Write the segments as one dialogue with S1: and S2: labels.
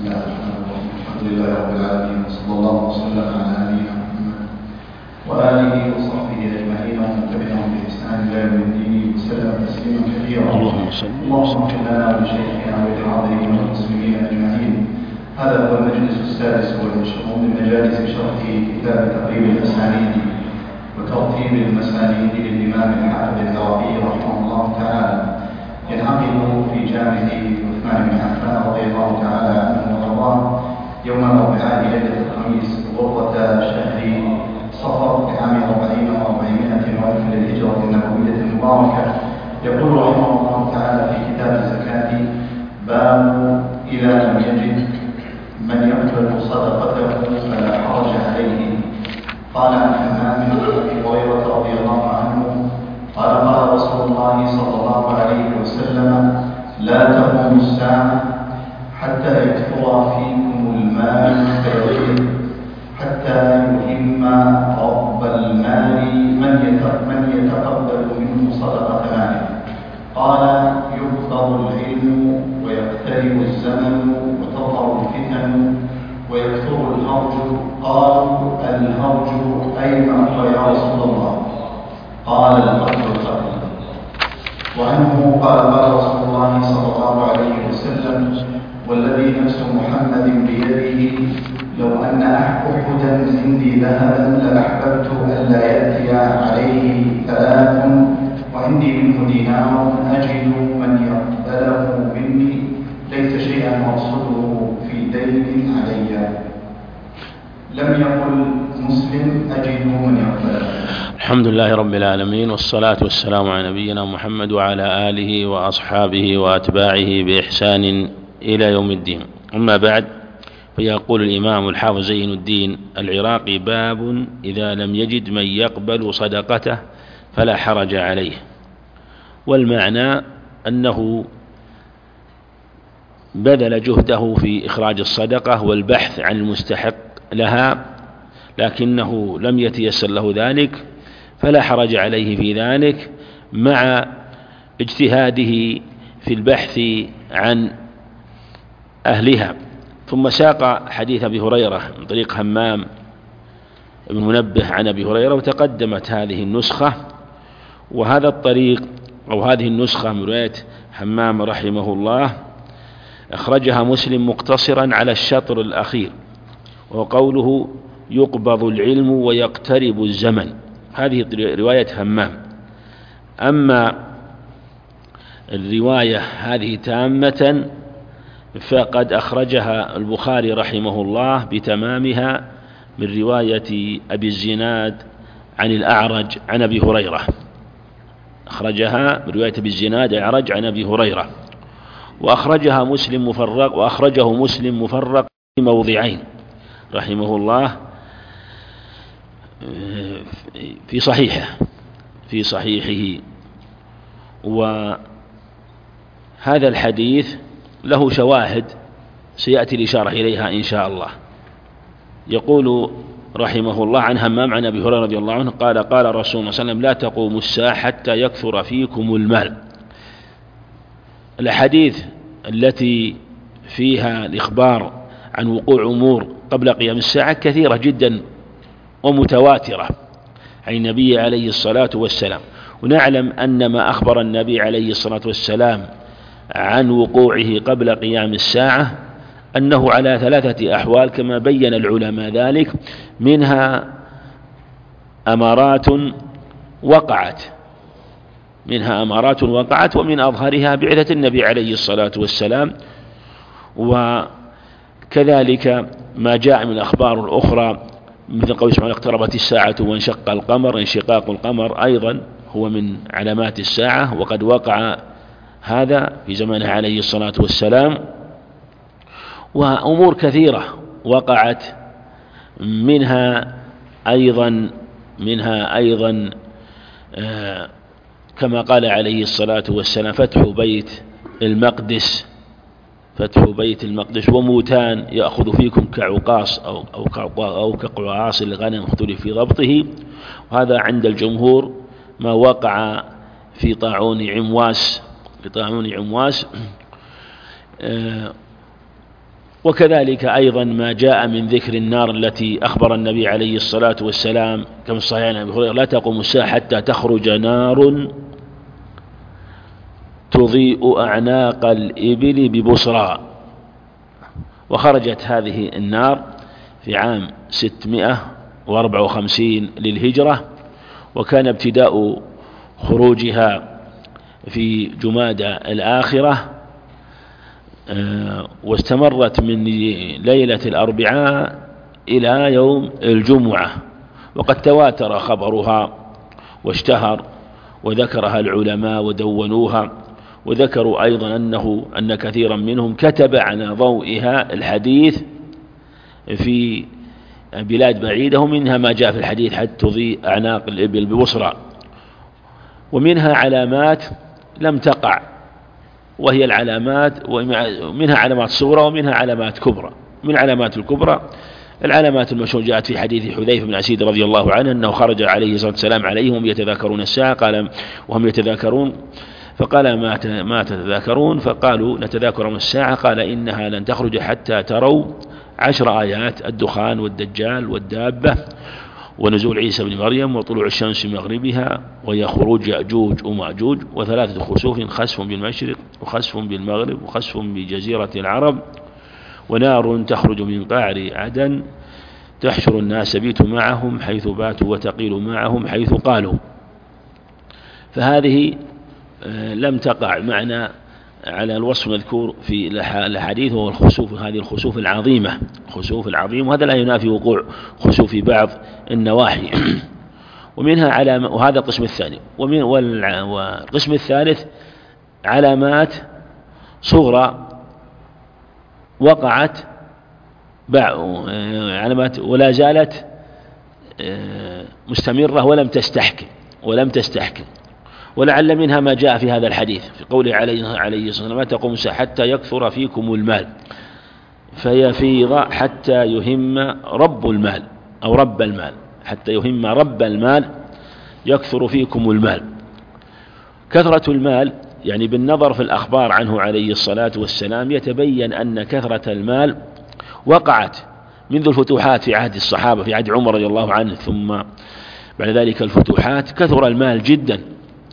S1: الله الرحمن الرحيم. الحمد لله رب العالمين، وصلى الله وسلم على نبينا محمد وآله وصحبه أجمعين ومن تبعهم بإحسان إلى يوم الدين وسلم تسليما كثيرا. اللهم اغفر لنا ولشيخنا وللحاضرين والمسلمين أجمعين. هذا هو المجلس السادس والعشرون من مجالس شرح كتاب تقريب الأسانيد وترتيب المسانيد للإمام الحافظ العراقي رحمه الله تعالى، ينعقد في جامع عثمان بن عفان رضي الله تعالى عنه وارضاه يوم الأربعاء ليلة الخميس غرة شهر صفر لعام 40 و400 وألف للهجرة النبوية المباركة. يقول رحمه الله تعالى في كتاب الزكاة: باب إذا لم يجد من يقبل صدقته فلا حرج عليه. قال عن حمام بن أبي هريرة رضي الله عنه قال قال رسول الله صلى الله عليه وسلم: لا تقوم الساعة حتى يكثر فيكم المال فيغير، حتى يهم رب المال من يتقبل منه صدقة ماله. قال: يكثر العلم ويقترب الزمن وتظهر الفتن ويكثر الهرج. قالوا: الهرج أي ما هو يا رسول الله؟ قال: القتل القتل. وعنه قال قال رسول الله صلى الله عليه وسلم: والذي نفس محمد بيده لو أن أحدا عندي ذهبا لأحببت ألا يأتي عليه 3 وعندي منه دينار أجد من يقبله مني ليس شيئا أرصده في دين علي. لم يقل مسلم أجد من يقبله.
S2: الحمد لله رب العالمين، والصلاة والسلام على نبينا محمد وعلى آله وأصحابه وأتباعه بإحسان إلى يوم الدين. أما بعد، فيقول الإمام الحافظ زين الدين العراقي: باب إذا لم يجد من يقبل صدقته فلا حرج عليه. والمعنى أنه بذل جهده في إخراج الصدقة والبحث عن المستحق لها، لكنه لم يتيسر له ذلك، فلا حرج عليه في ذلك مع اجتهاده في البحث عن أهلها. ثم ساق حديث أبي هريرة من طريق همام بن منبه عن أبي هريرة، وتقدمت هذه النسخة. وهذا الطريق أو هذه النسخة من رواية همام رحمه الله أخرجها مسلم مقتصرا على الشطر الأخير، وقوله: يقبض العلم ويقترب الزمن. هذه رواية همام. أما الرواية هذه تامة فقد أخرجها البخاري رحمه الله بتمامها من رواية أبي الزناد عن الأعرج عن أبي هريرة. أخرجها من رواية أبي الزناد الأعرج عن أبي هريرة، وأخرجه مسلم مفرق في موضعين رحمه الله في صحيحه. وهذا الحديث له شواهد سيأتي الإشارة إليها إن شاء الله. يقول رحمه الله عن همام عن أبي هريرة رضي الله عنه قال: قال رسول الله صلى الله عليه وسلم: لا تقوم الساعة حتى يكثر فيكم المال. الأحاديث التي فيها الإخبار عن وقوع أمور قبل قيام الساعة كثيرة جدا ومتواترة عن النبي عليه الصلاة والسلام. ونعلم أن ما أخبر النبي عليه الصلاة والسلام عن وقوعه قبل قيام الساعة أنه على 3 أحوال كما بين العلماء ذلك، منها أمارات وقعت ومن أظهرها بعثة النبي عليه الصلاة والسلام، وكذلك ما جاء من الأخبار الأخرى مثل قول سبحانه: اقتربت الساعة وانشق القمر. انشقاق القمر أيضا هو من علامات الساعة، وقد وقع هذا في زمانه عليه الصلاة والسلام. وأمور كثيرة وقعت، منها أيضا كما قال عليه الصلاة والسلام: فتح بيت المقدس وموتان يأخذ فيكم كعقاص أو كقعاص الغنم اختلف في ضبطه. وهذا عند الجمهور ما وقع في طاعون عمواس وكذلك أيضا ما جاء من ذكر النار التي أخبر النبي عليه الصلاة والسلام كما في صحيح أبي هريرة: لا تقوم الساعة حتى تخرج نار تضيء أعناق الإبل ببصرى. وخرجت هذه النار في عام 654 للهجرة، وكان ابتداء خروجها في جمادى الآخرة، واستمرت من ليلة الأربعاء إلى يوم الجمعة، وقد تواتر خبرها واشتهر، وذكرها العلماء ودونوها، وذكروا أيضا أن كثيرا منهم كتب على ضوئها الحديث في بلاد بعيدة، ومنها ما جاء في الحديث: حتى تضيء أعناق الإبل ببصرى. ومنها علامات لم تقع، وهي العلامات، ومنها علامات صغرى ومنها علامات كبرى. من العلامات الكبرى العلامات المشهورة جاءت في حديث حذيفة بن أسيد رضي الله عنه أنه خرج عليه الصلاة والسلام عليهم وهم يتذاكرون الساعة، قال وهم يتذاكرون، فقال ما تتذاكرون؟ فقالوا نتذاكر من الساعة. قال إنها لن تخرج حتى تروا 10 آيات: الدخان والدجال والدابة ونزول عيسى بن مريم وطلوع الشمس من مغربها وهي خروج يأجوج ومأجوج، وثلاثة خسوف: خسف بالمشرق وخسف بالمغرب وخسف بجزيرة العرب، ونار تخرج من قعر عدن تحشر الناس بيت معهم حيث باتوا وتقيل معهم حيث قالوا. فهذه لم تقع معنا على الوصف المذكور في الحديث، وهو الخسوف، هذه الخسوف العظيمة، خسوف العظيم، وهذا لا ينافي وقوع خسوف بعض النواحي. ومنها علامة، وهذا القسم الثاني. والقسم الثالث علامات صغرى وقعت علامات ولا زالت مستمرة ولم تستحكم. ولعل منها ما جاء في هذا الحديث في قوله عليه الصلاة والسلام: لا تقوم الساعة حتى يكثر فيكم المال فيفيض حتى يهم رب المال، أو رب المال، حتى يهم رب المال يكثر فيكم المال. كثرة المال يعني بالنظر في الأخبار عنه عليه الصلاة والسلام يتبين أن كثرة المال وقعت منذ الفتوحات في عهد الصحابة، في عهد عمر رضي الله عنه، ثم بعد ذلك الفتوحات كثر المال جدا،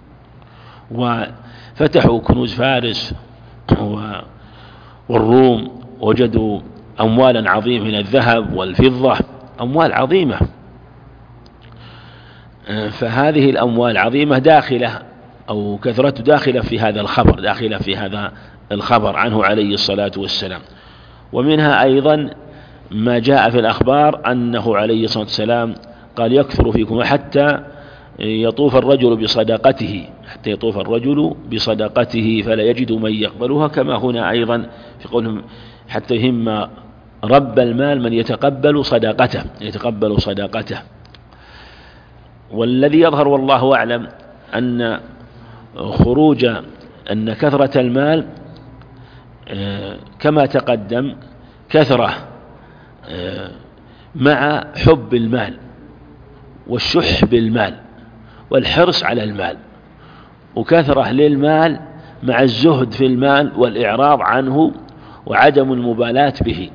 S2: وفتحوا كنوز فارس والروم، وجدوا أموالا عظيمة من الذهب والفضة، أموال عظيمة. فهذه الأموال العظيمة داخلة، أو كثرته داخلة في هذا الخبر، داخلة في هذا الخبر عنه عليه الصلاة والسلام. ومنها أيضا ما جاء في الأخبار أنه عليه الصلاة والسلام قال: يكثر فيكم حتى يطوف الرجل بصدقته فلا يجد من يقبلها، كما هنا أيضا في قولهم: حتى يهم رب المال من يتقبل صدقته. والذي يظهر والله أعلم أن كثرة المال كما تقدم كثرة مع حب المال والشح بالمال والحرص على المال، وكثرة للمال مع الزهد في المال والإعراض عنه وعدم المبالاة به.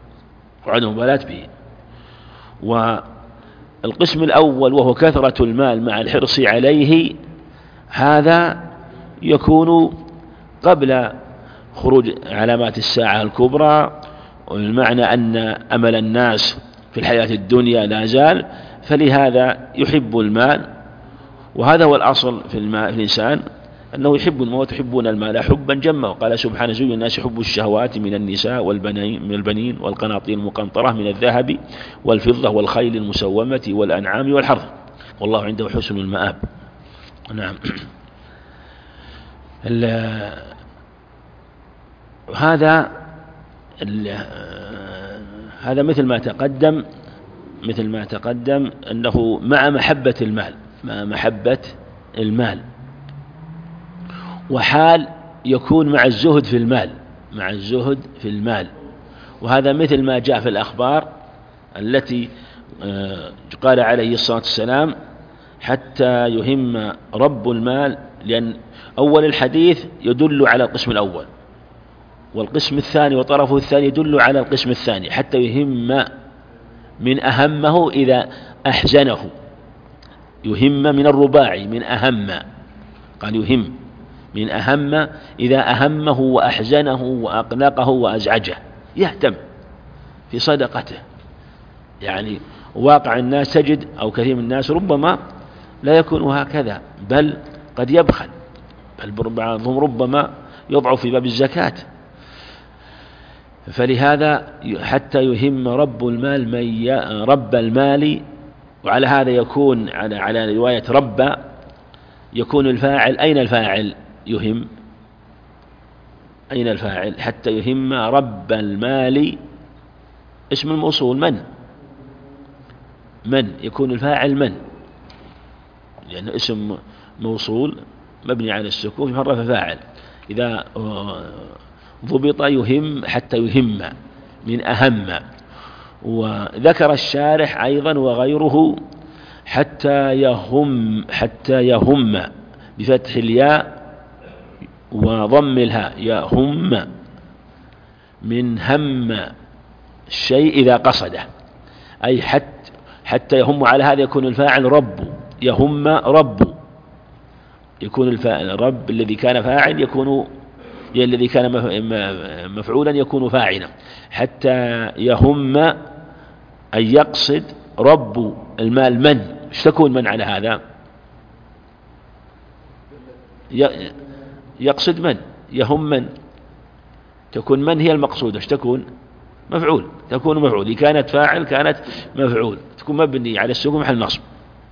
S2: والقسم الأول وهو كثرة المال مع الحرص عليه، هذا يكون قبل خروج علامات الساعة الكبرى، والمعنى أن أمل الناس في الحياة الدنيا لا زال، فلهذا يحب المال. وهذا هو الأصل في الإنسان، أنه يحب المال وتحبون المال حبا جما. وقال سبحانه: زين الناس حب الشهوات من النساء والبنين والقناطير المقنطرة من الذهب والفضة والخيل المسومة والأنعام والحرث والله عنده حسن المآب. نعم. هذا مثل ما تقدم أنه مع محبة المال، وحال يكون مع الزهد في المال، وهذا مثل ما جاء في الأخبار التي قال عليه الصلاة والسلام: حتى يهم رب المال، لأن أول الحديث يدل على القسم الأول، والقسم الثاني وطرفه الثاني يدل على القسم الثاني، حتى يهم من أهمه إذا أحزنه. يهم من الرباعي من أهم، قال يهم من أهم إذا أهمه وأحزنه وأقلقه وأزعجه، يهتم في صدقته. يعني واقع الناس تجد أو كثير من الناس ربما لا يكون هكذا، بل قد يبخل، بل بعضهم ربما يضعف في باب الزكاة. فلهذا حتى يهم رب المال رب المال. وعلى هذا يكون على رواية رب يكون الفاعل. أين الفاعل؟ يهم. أين الفاعل؟ حتى يهم رب المال اسم الموصول من يكون الفاعل من، لأن اسم موصول مبني على السكون يحرف فاعل. إذا ضبط يهم حتى يهم من أهم. وذكر الشارح أيضا وغيره حتى يهم بفتح الياء وضم الهاء، يهم من هم الشيء إذا قصده، أي حتى يهم. على هذا يكون الفاعل رب، يهم رب، يكون الفاعل رب الذي كان فاعل يكون الذي كان مفعولا يكون فاعلا. حتى يهم أن يقصد رب المال من، ايش تكون من على هذا؟ يقصد من، يهم من، تكون من هي المقصودة، ايش تكون؟ مفعول، تكون مفعول. إذا كانت فاعل كانت مفعول، تكون مبني على السكون محل نصب.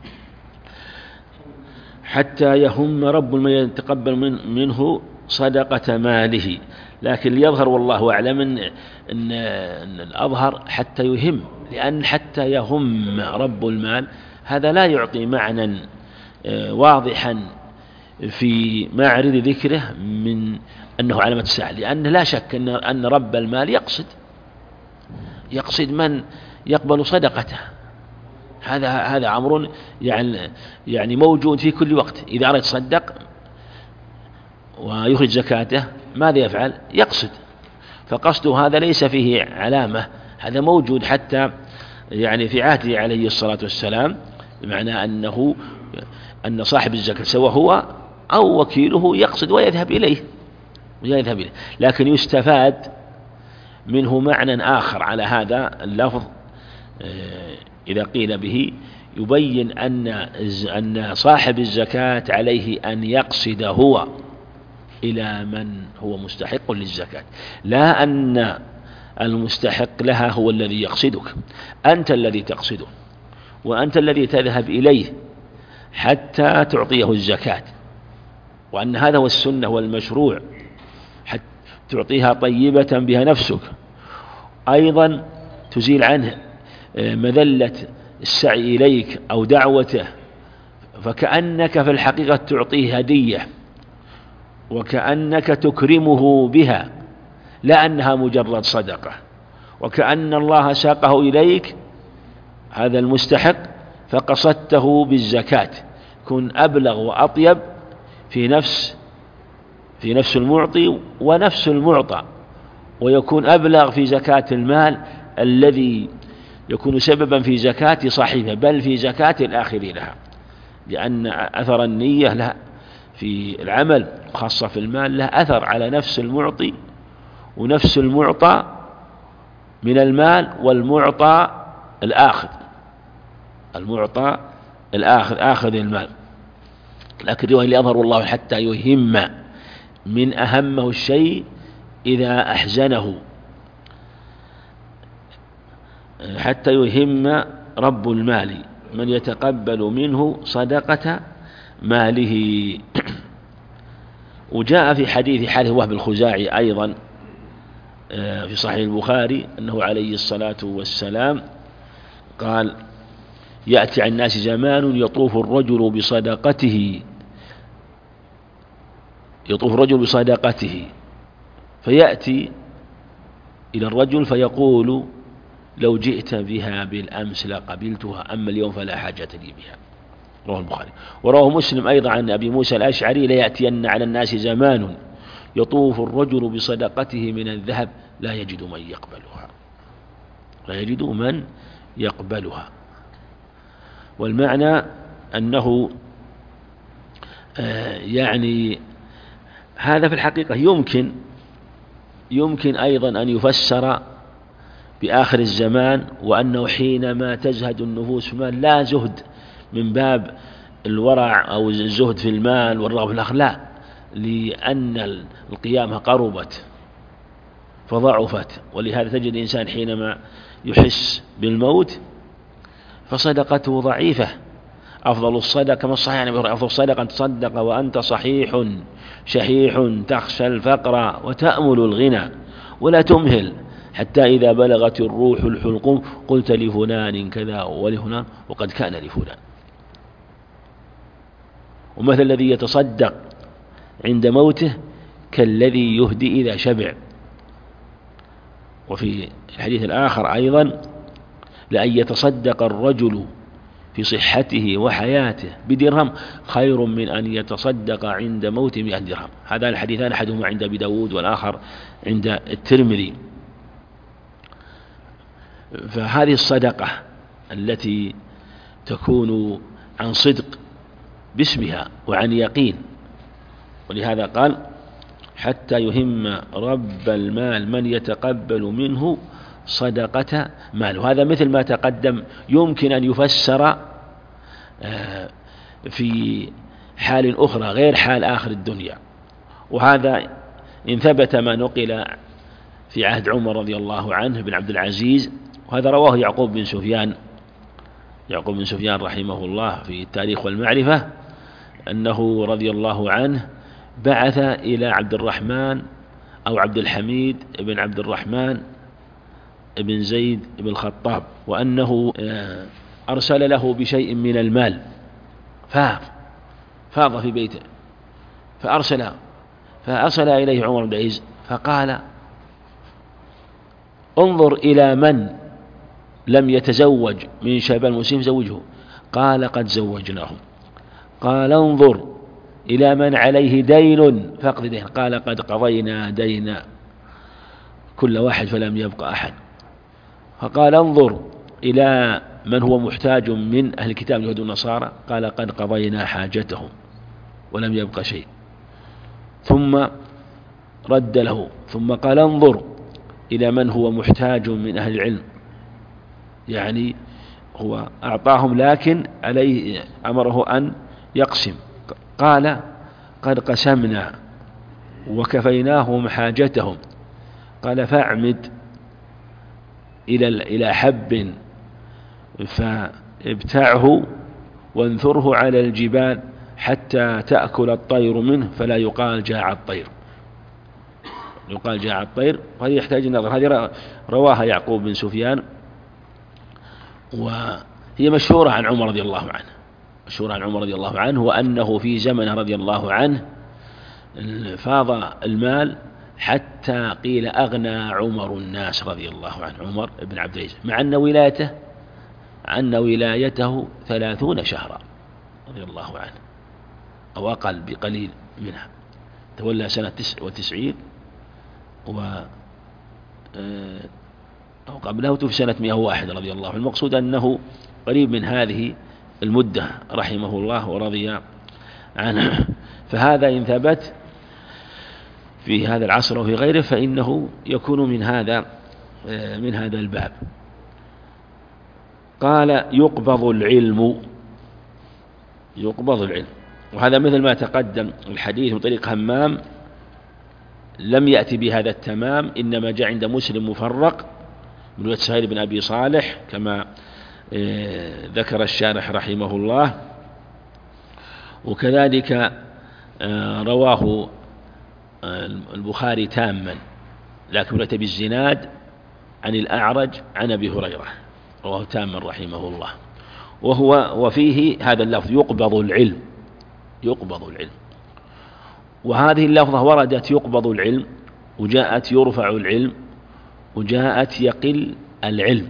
S2: حتى يهم رب المال يتقبل منه صدقة ماله. لكن ليظهر والله أعلم أن الأظهر حتى يهم، لأن حتى يهم رب المال هذا لا يعطي معنى واضحا في معرض ذكره من أنه علامة الساعة، لأن لا شك أن رب المال يقصد من يقبل صدقته. هذا أمر يعني موجود في كل وقت. إذا أراد يتصدق ويخرج زكاته ماذا يفعل؟ يقصد. فقصده هذا ليس فيه علامة، هذا موجود حتى يعني في عهده عليه الصلاة والسلام، بمعنى أن صاحب الزكاة سواء هو أو وكيله يقصد ويذهب إليه. لكن يستفاد منه معنى آخر على هذا اللفظ إذا قيل به، يبين أن صاحب الزكاة عليه أن يقصد هو إلى من هو مستحق للزكاة، لا أن المستحق لها هو الذي يقصدك، أنت الذي تقصده وأنت الذي تذهب إليه حتى تعطيه الزكاة. وأن هذا هو السنة والمشروع، حتى تعطيها طيبة بها نفسك، أيضا تزيل عنه مذلة السعي إليك أو دعوته، فكأنك في الحقيقة تعطيه هدية وكأنك تكرمه بها، لا أنها مجرد صدقة، وكأن الله ساقه إليك هذا المستحق فقصدته بالزكاة. كن أبلغ وأطيب في نفس المعطي ونفس المعطى، ويكون أبلغ في زكاة المال الذي يكون سببا في زكاة صاحبه، بل في زكاة الآخرين لها، لأن أثر النية لها في العمل خاصة في المال له أثر على نفس المعطي ونفس المعطى من المال والمعطى الآخذ، آخذ المال. لكن رواية لأظهر الله حتى يهم من أهمه الشيء إذا أحزنه، حتى يهم رب المال من يتقبل منه صدقة ماله. وجاء في حديث حارث وهب الخزاعي أيضا في صحيح البخاري أنه عليه الصلاة والسلام قال: يأتي على الناس زمان يطوف الرجل بصدقته فيأتي إلى الرجل فيقول: لو جئت بها بالأمس لقبلتها، أما اليوم فلا حاجة لي بها. رواه البخاري. ورواه مسلم أيضا عن أبي موسى الأشعري: ليأتين على الناس زمان يطوف الرجل بصدقته من الذهب لا يجد من يقبلها، لا يجد من يقبلها. والمعنى أنه يعني هذا في الحقيقة يمكن أيضا أن يفسر بآخر الزمان، وأنه حينما تزهد النفوس في المال لا زهد من باب الورع أو الزهد في المال والرغبة في الأخلاق، لأن القيامة قربت فضعفت، ولهذا تجد الإنسان حينما يحس بالموت فصدقته ضعيفة. أفضل الصدقة كما الصحيح يعني أفضل الصدقة أن تصدق وأنت صحيح شحيح تخشى الفقر وتأمل الغنى ولا تمهل حتى إذا بلغت الروح الحلقوم قلت لفلان كذا ولفلان وقد كان لفلان. ومثل الذي يتصدق عند موته كالذي يهدي إذا شبع. وفي الحديث الآخر أيضا لأن يتصدق الرجل في صحته وحياته بدرهم خير من أن يتصدق عند موت 100 درهم. هذان الحديثان أحدهما عند أبي داود والآخر عند الترمذي. فهذه الصدقة التي تكون عن صدق باسمها وعن يقين، ولهذا قال حتى يهم رب المال من يتقبل منه صدقة ماله. هذا مثل ما تقدم يمكن أن يفسر في حال أخرى غير حال آخر الدنيا. وهذا إن ثبت ما نقل في عهد عمر رضي الله عنه بن عبد العزيز، وهذا رواه يعقوب بن سفيان رحمه الله في التاريخ والمعرفة، أنه رضي الله عنه بعث إلى عبد الرحمن أو عبد الحميد بن عبد الرحمن بن زيد بن الخطاب، وأنه أرسل له بشيء من المال فاض في بيته، فأرسل إليه عمر بن عزيز فقال انظر إلى من لم يتزوج من شباب المسلمين زوجه. قال قد زوجناه. قال انظر إلى من عليه دين فاقض دين. قال قد قضينا دين كل واحد فلم يبقى أحد. فقال انظر إلى من هو محتاج من أهل الكتاب اليهود والنصارى. قال قد قضينا حاجتهم ولم يبقى شيء. ثم رد له ثم قال انظر إلى من هو محتاج من أهل العلم، يعني هو أعطاهم لكن عليه أمره أن يقسم. قال قد قسمنا وكفيناهم حاجتهم. قال فاعمد إلى حب فابتعه وانثره على الجبال حتى تأكل الطير منه فلا يقال جاع الطير. يقال جاع الطير، وهذه يحتاج النظر. هذه رواها يعقوب بن سفيان، وهي مشهورة عن عمر رضي الله عنه، وأنه في زمنه رضي الله عنه فاض المال حتى قيل أغنى عمر الناس رضي الله عنه، عمر بن عبد العزيز، مع أن ولايته 30 شهرا رضي الله عنه أو أقل بقليل منها. تولى سنة 99 أو قبله في سنة 101 رضي الله عنه. المقصود أنه قريب من هذه المدة رحمه الله ورضي عنه. فهذا إن ثبت في هذا العصر وفي غيره فإنه يكون من هذا الباب. قال يقبض العلم، وهذا مثل ما تقدم الحديث من طريق همام لم يأتي بهذا التمام، إنما جاء عند مسلم مفرق من رواية سهيل بن أبي صالح كما ذكر الشارح رحمه الله. وكذلك رواه البخاري تاما لكن رواية بالزناد عن الأعرج عن أبي هريرة، رواه تاما رحمه الله. وفيه هذا اللفظ يقبض العلم. وهذه اللفظة وردت يقبض العلم، وجاءت يرفع العلم، وجاءت يقل العلم.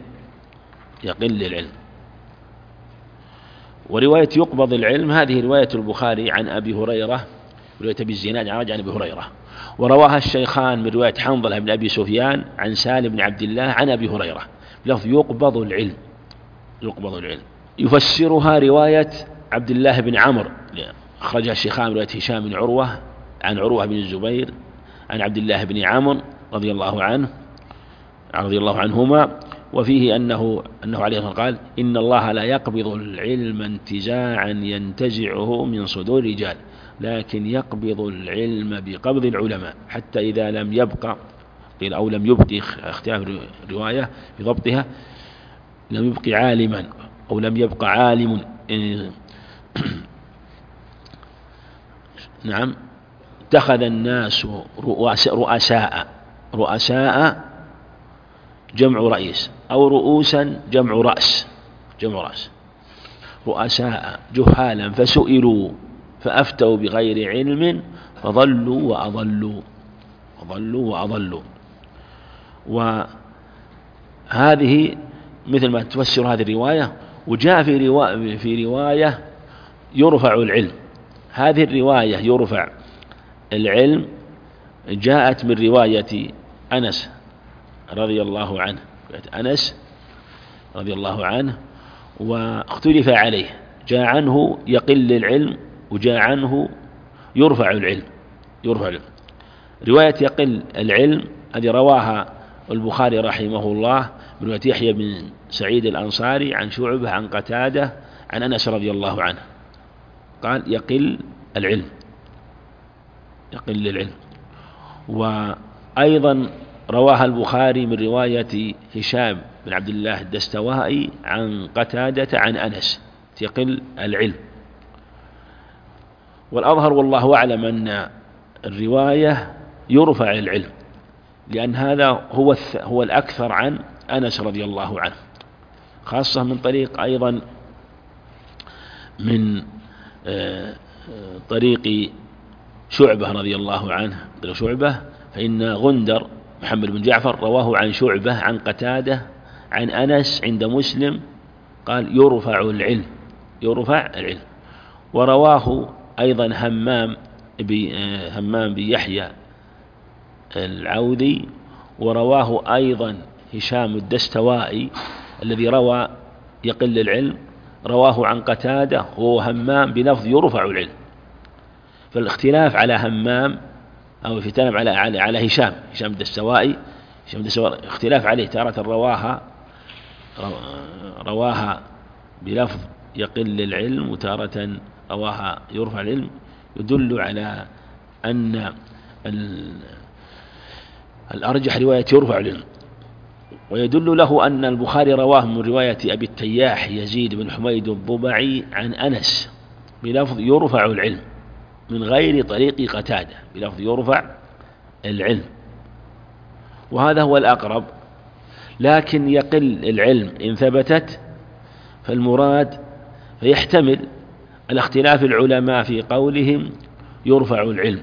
S2: ورواية يقبض العلم هذه رواية البخاري عن أبي هريرة، رواية بالزناد عن أبي هريرة. ورواها الشيخان من رواية حنظلة بن أبي سفيان عن سالم بن عبد الله عن أبي هريرة لفظ يقبض العلم. يقبض العلم. يفسرها رواية عبد الله بن عمرو أخرجها الشيخان من رواية هشام بن عروة عن عروة بن الزبير عن عبد الله بن عمرو رضي الله عنهما، وفيه أنه عليه الصلاة قال: إن الله لا يقبض العلم انتزاعا ينتزعه من صدور الرجال، لكن يقبض العلم بقبض العلماء، حتى إذا لم يبقى أو لم يبقي اختلاف الرواية بضبطها، لم يبقي عالما أو لم يبقى عالم نعم، اتخذ الناس رؤساء جمع رئيس، أو رؤوسا جمع رأس، رؤساء جهالا فسئلوا فأفتوا بغير علم فضلوا وأضلوا. وهذه مثل ما تفسر هذه الرواية. وجاء في رواية يرفع العلم. هذه الرواية يرفع العلم جاءت من رواية أنس رضي الله عنه، واختلف عليه، جاء عنه يقل العلم وجاء عنه يرفع العلم. رواية يقل العلم هذه رواها البخاري رحمه الله من رواية يحيى بن سعيد الأنصاري عن شعبة عن قتادة عن أنس رضي الله عنه قال: يقل العلم. وأيضا رواها البخاري من رواية هشام بن عبد الله الدستوائي عن قتادة عن أنس يقل العلم. والأظهر والله أعلم أن الرواية يرفع العلم، لأن هذا هو الأكثر عن أنس رضي الله عنه، خاصة من طريق أيضا من طريق شعبة رضي الله عنه. فإن غندر محمد بن جعفر رواه عن شعبة عن قتادة عن أنس عند مسلم قال: يرفع العلم. ورواه أيضا همام بيحيى العودي، ورواه أيضا هشام الدستوائي الذي روى يقل العلم، رواه عن قتادة هو همام بلفظ يرفع العلم. فالاختلاف على همام أو في تنب على هشام الدستوائي اختلاف عليه، تارة رواها بلفظ يقل العلم وتارة رواها يرفع العلم، يدل على أن الأرجح رواية يرفع العلم. ويدل له أن البخاري رواه من رواية أبي التياح يزيد بن حميد الضبعي عن أنس بلفظ يرفع العلم من غير طريق قتادة بلفظ يرفع العلم، وهذا هو الأقرب. لكن يقل العلم إن ثبتت فالمراد فيحتمل الاختلاف العلماء في قولهم يرفع العلم،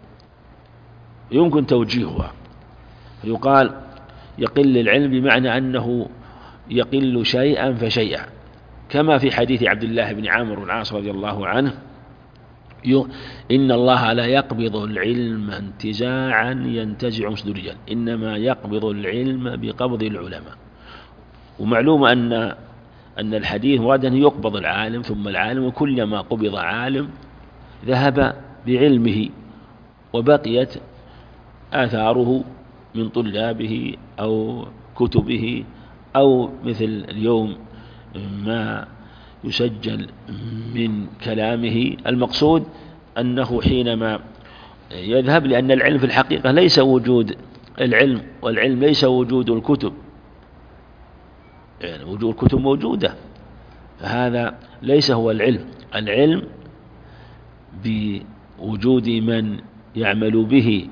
S2: يمكن توجيهها، يقال يقل العلم بمعنى أنه يقل شيئا فشيئا، كما في حديث عبد الله بن عمرو العاص رضي الله عنه: إن الله لا يقبض العلم انتزاعا ينتزع من صدور الرجال، إنما يقبض العلم بقبض العلماء. ومعلوم أن الحديث مراد أن يقبض العالم ثم العالم، وكلما قبض عالم ذهب بعلمه وبقيت آثاره من طلابه أو كتبه أو مثل اليوم ما يسجل من كلامه. المقصود أنه حينما يذهب، لأن العلم في الحقيقة ليس وجود العلم، والعلم ليس وجود الكتب، يعني وجود الكتب موجودة، فهذا ليس هو العلم. العلم بوجود من يعمل به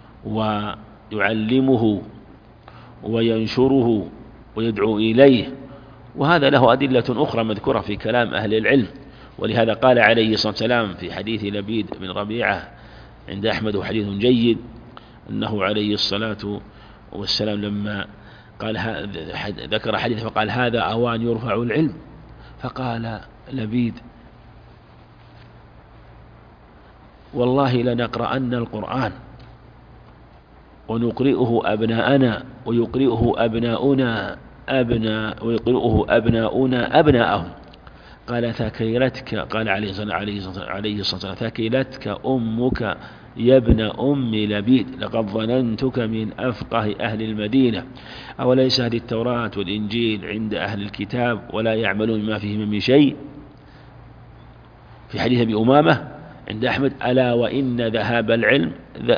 S2: ويعلمه وينشره ويدعو إليه، وهذا له أدلة أخرى مذكورة في كلام أهل العلم. ولهذا قال عليه الصلاة والسلام في حديث لبيد بن ربيعة عند أحمد وحديث جيد أنه عليه الصلاة والسلام لما قال ذكر حديث فقال: هذا أوان يرفع العلم، فقال لبيد: والله لنقرأن القرآن ونقرئه أبناءنا ويقرئه أبناؤنا أبناءهم. قال ثكلتك، قال عليه الصلاة والسلام ثكلتك أمك يا ابن أم لبيد لقد ظننتك من أفقه أهل المدينة. أوليس هذه التوراة والإنجيل عند أهل الكتاب ولا يعملون بما فيهما من شيء؟ في حديث أبي أمامة عند أحمد ألا وإن ذهاب العلم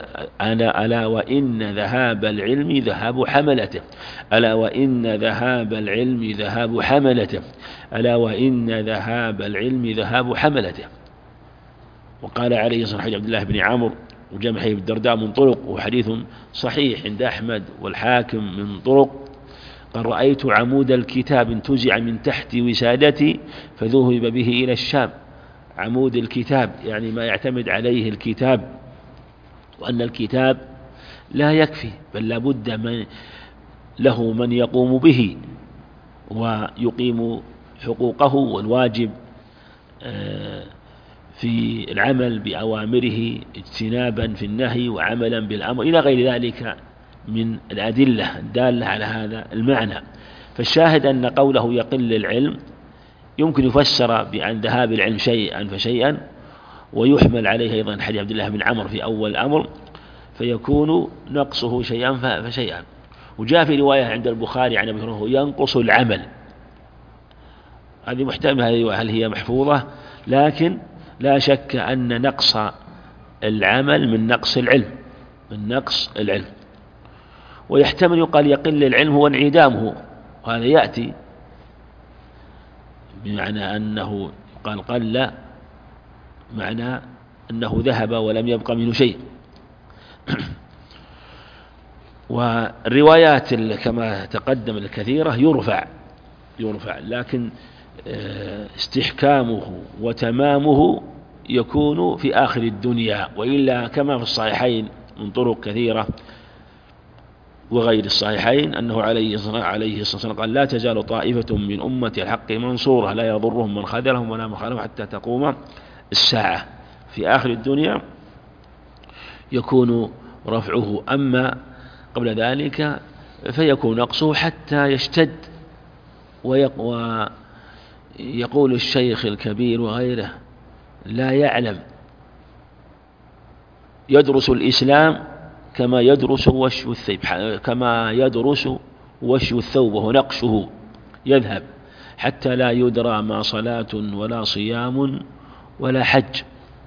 S2: ذهاب حملته، ألا وإن ذهاب العلم ذهاب حملته، ألا وإن ذهاب العلم ذهاب حملته. وقال عليه الصلاة والسلام عبد الله بن عمرو وجمع حديث الدرداء من طرق وحديث صحيح عند أحمد والحاكم من طرق، قال رأيت عمود الكتاب انتزع من تحت وسادتي فذهب به إلى الشام. عمود الكتاب يعني ما يعتمد عليه الكتاب، وأن الكتاب لا يكفي بل لابد له من يقوم به ويقيم حقوقه والواجب في العمل بأوامره اجتنابا في النهي وعملا بالأمر إلى غير ذلك من الأدلة الدالة على هذا المعنى. فالشاهد أن قوله يقل العلم يمكن يفسر بأن ذهاب العلم شيئا فشيئا، ويحمل عليه أيضا حديث عبد الله بن عمرو في أول الأمر فيكون نقصه شيئا فشيئا. وجاء في رواية عند البخاري عن أبي هريرة ينقص العمل، هذه محتملة هل هي محفوظة، لكن لا شك أن نقص العمل من نقص العلم. ويحتمل يقال يقل العلم هو انعدامه، وهذا يأتي بمعنى أنه قال قل معنى أنه ذهب ولم يبق منه شيء. والروايات كما تقدم الكثيرة يرفع، لكن استحكامه وتمامه يكون في آخر الدنيا، وإلا كما في الصحيحين من طرق كثيرة وغير الصحيحين أنه عليه الصلاة والسلام قال لا تزال طائفة من أمة الحق منصورة لا يضرهم من خذلهم ولا من خالفهم حتى تقوم الساعة. في آخر الدنيا يكون رفعه، أما قبل ذلك فيكون نقصه حتى يشتد. ويقول الشيخ الكبير وغيره لا يعلم يدرس الإسلام كما يدرس وشو الثوب وهو نقشه يذهب حتى لا يدرى ما صلاة ولا صيام ولا حج.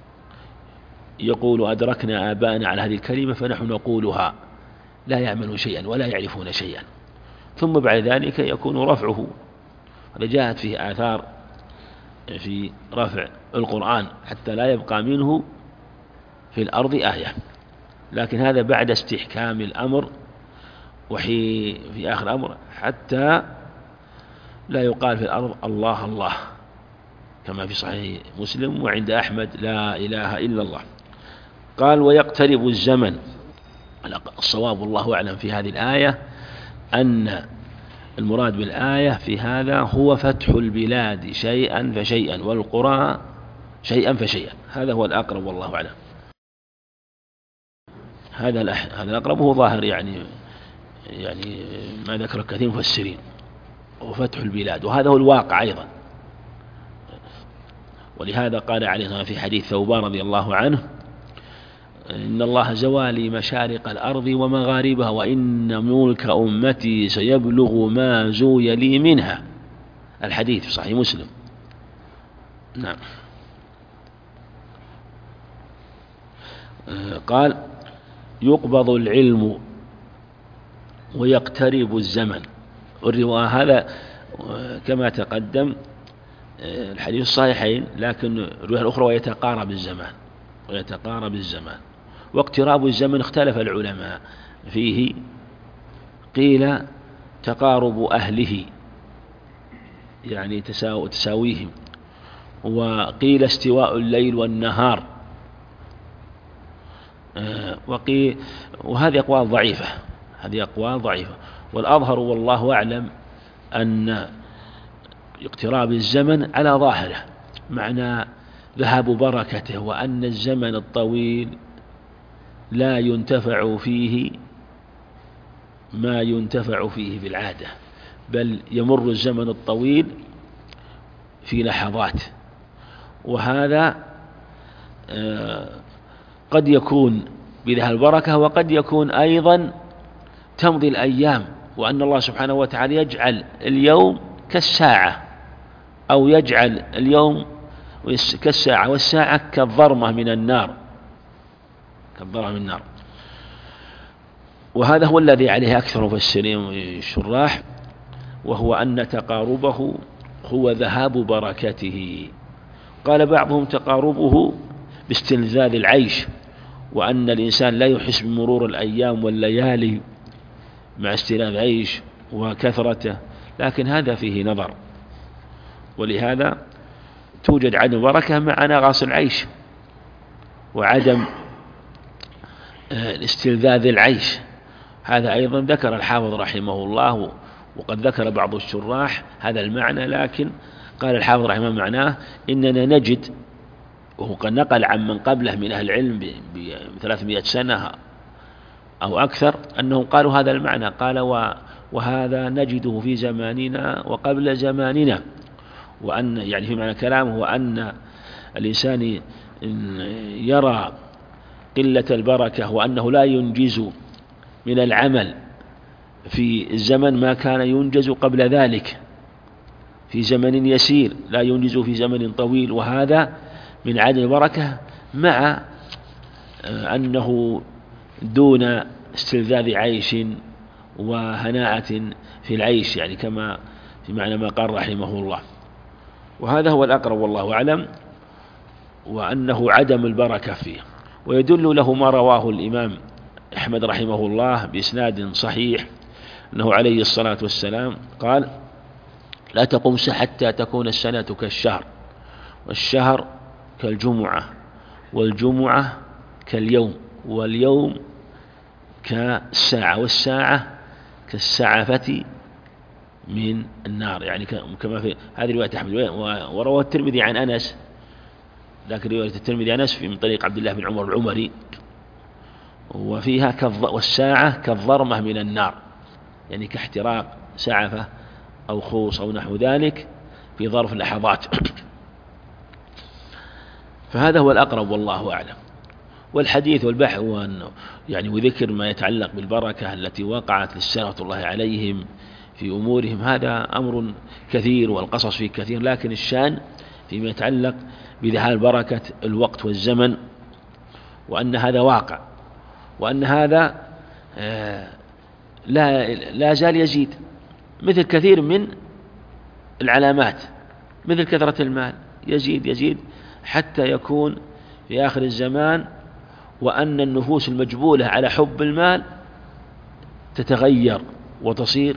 S2: يقول أدركنا آباءنا على هذه الكلمة فنحن نقولها، لا يعملون شيئا ولا يعرفون شيئا. ثم بعد ذلك يكون رفعه، جاءت فيه آثار في رفع القرآن حتى لا يبقى منه في الأرض آية، لكن هذا بعد استحكام الأمر في آخر الأمر حتى لا يقال في الأرض الله الله، كما في صحيح مسلم وعند أحمد لا إله إلا الله. قال ويقترب الزمن. الصواب الله أعلم في هذه الآية أن المراد بالآية في هذا هو فتح البلاد شيئا فشيئا والقرى شيئا فشيئا، هذا هو الأقرب والله أعلم. هذا الأقرب هو ظاهر يعني ما ذكر كثير مفسرين، وفتح البلاد، وهذا هو الواقع أيضا. ولهذا قال عليه الصلاة والسلام في حديث ثوبان رضي الله عنه إن الله زوالي مشارق الأرض ومغاربها وإن ملك أمتي سيبلغ ما زوي لي منها. الحديث في صحيح مسلم. نعم. قال يقبض العلم ويقترب الزمن. والرواية هذا كما تقدم الحديث الصحيحين، لكن الرواية الأخرى ويتقارب الزمان. واقتراب الزمن اختلف العلماء فيه، قيل تقارب أهله يعني تساويهم، وقيل استواء الليل والنهار، وهذه أقوال ضعيفة. والأظهر والله أعلم أن اقتراب الزمن على ظاهره معنى ذهاب بركته، وأن الزمن الطويل لا ينتفع فيه ما ينتفع فيه بالعادة، بل يمر الزمن الطويل في لحظات. وهذا قد يكون بذها البركة، وقد يكون أيضا تمضي الأيام، وأن الله سبحانه وتعالى يجعل اليوم كالساعة، أو يجعل اليوم كالساعة والساعة كالظرمة من النار، كالظرمة من النار. وهذا هو الذي عليه أكثر مفسرين الشراح، وهو أن تقاربه هو ذهاب بركته. قال بعضهم تقاربه باستلذاذ العيش، وأن الإنسان لا يحس بمرور الأيام والليالي مع استلذاذ عيش وكثرته، لكن هذا فيه نظر، ولهذا توجد عدم بركة مع نغص العيش وعدم استلذاذ العيش. هذا أيضا ذكر الحافظ رحمه الله، وقد ذكر بعض الشراح هذا المعنى، لكن قال الحافظ رحمه الله معناه إننا نجد، وهو قد نقل عن من قبله من أهل العلم ب300 سنة أو أكثر أنهم قالوا هذا المعنى. قال وهذا نجده في زماننا وقبل زماننا، وأن يعني في معنى كلامه وأن الإنسان يرى قلة البركة، وأنه لا ينجز من العمل في الزمن ما كان ينجز قبل ذلك في زمن يسير، لا ينجز في زمن طويل، وهذا من عدم البركة، مع أنه دون استلذاذ عيش وهناءة في العيش، يعني كما في معنى ما قال رحمه الله. وهذا هو الأقرب والله أعلم، وأنه عدم البركة فيه. ويدل له ما رواه الإمام أحمد رحمه الله بإسناد صحيح أنه عليه الصلاة والسلام قال: لا تقوم حتى تكون السنة كالشهر، والشهر كالجمعة، والجمعة كاليوم، واليوم كالساعة، والساعة كالسعفة من النار، يعني كما في هذه رواية أحمد. وروى الترمذي عن أنس، لكن رواية الترمذي عن أنس من طريق عبد الله بن عمر العمري، وفيها والساعة كالظرمة من النار، يعني كاحتراق سعفة أو خوص أو نحو ذلك في ظرف لحظات. فهذا هو الأقرب والله أعلم. والحديث والبحث يعني وذكر ما يتعلق بالبركة التي وقعت للسلف الله عليهم في أمورهم، هذا أمر كثير والقصص فيه كثير، لكن الشان فيما يتعلق بذهاب بركة الوقت والزمن، وأن هذا واقع، وأن هذا لا زال يزيد، مثل كثير من العلامات، مثل كثرة المال يزيد حتى يكون في آخر الزمان وأن النفوس المجبولة على حب المال تتغير وتصير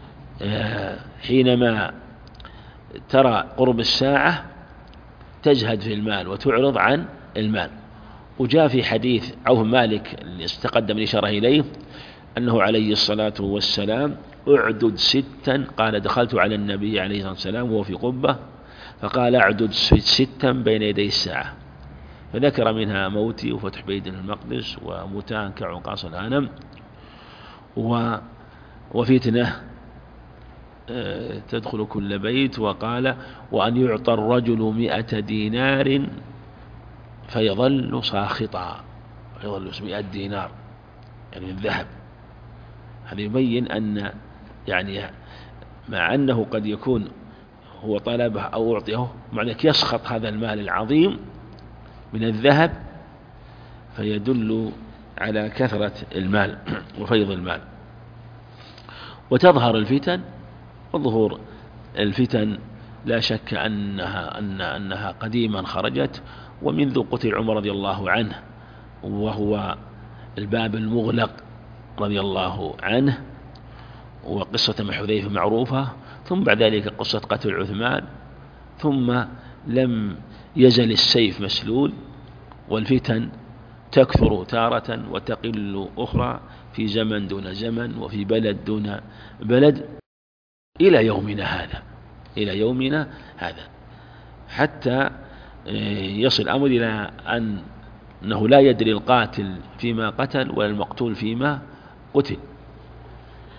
S2: حينما ترى قرب الساعة تزهد في المال وتعرض عن المال. وجاء في حديث عوف مالك اللي استقدم الإشارة إليه أنه عليه الصلاة والسلام اعدد 6، قال دخلت على النبي عليه الصلاة والسلام وهو في قبة فقال اعدد 6 بين يدي الساعة، فذكر منها موتي وفتح بيت المقدس وموتان كعقاص الغنم وفتنة تدخل كل بيت، وقال وأن يعطى الرجل 100 دينار فيظل ساخطا، فيظل 100 دينار يعني من ذهب. هذا يبين أن يعني مع أنه قد يكون هو طلبه أو أعطيه معنى يسخط هذا المال العظيم من الذهب، فيدل على كثرة المال وفيض المال. وتظهر الفتن، وظهور الفتن لا شك أنها قديما خرجت، ومنذ قتل عمر رضي الله عنه وهو الباب المغلق رضي الله عنه، وقصة مع حذيفة معروفة، ثم بعد ذلك قصة قتل عثمان، ثم لم يزل السيف مسلول، والفتن تكثر تارة وتقل أخرى، في زمن دون زمن وفي بلد دون بلد، إلى يومنا هذا حتى يصل الأمر إلى أنه لا يدري القاتل فيما قتل ولا المقتول فيما قتل.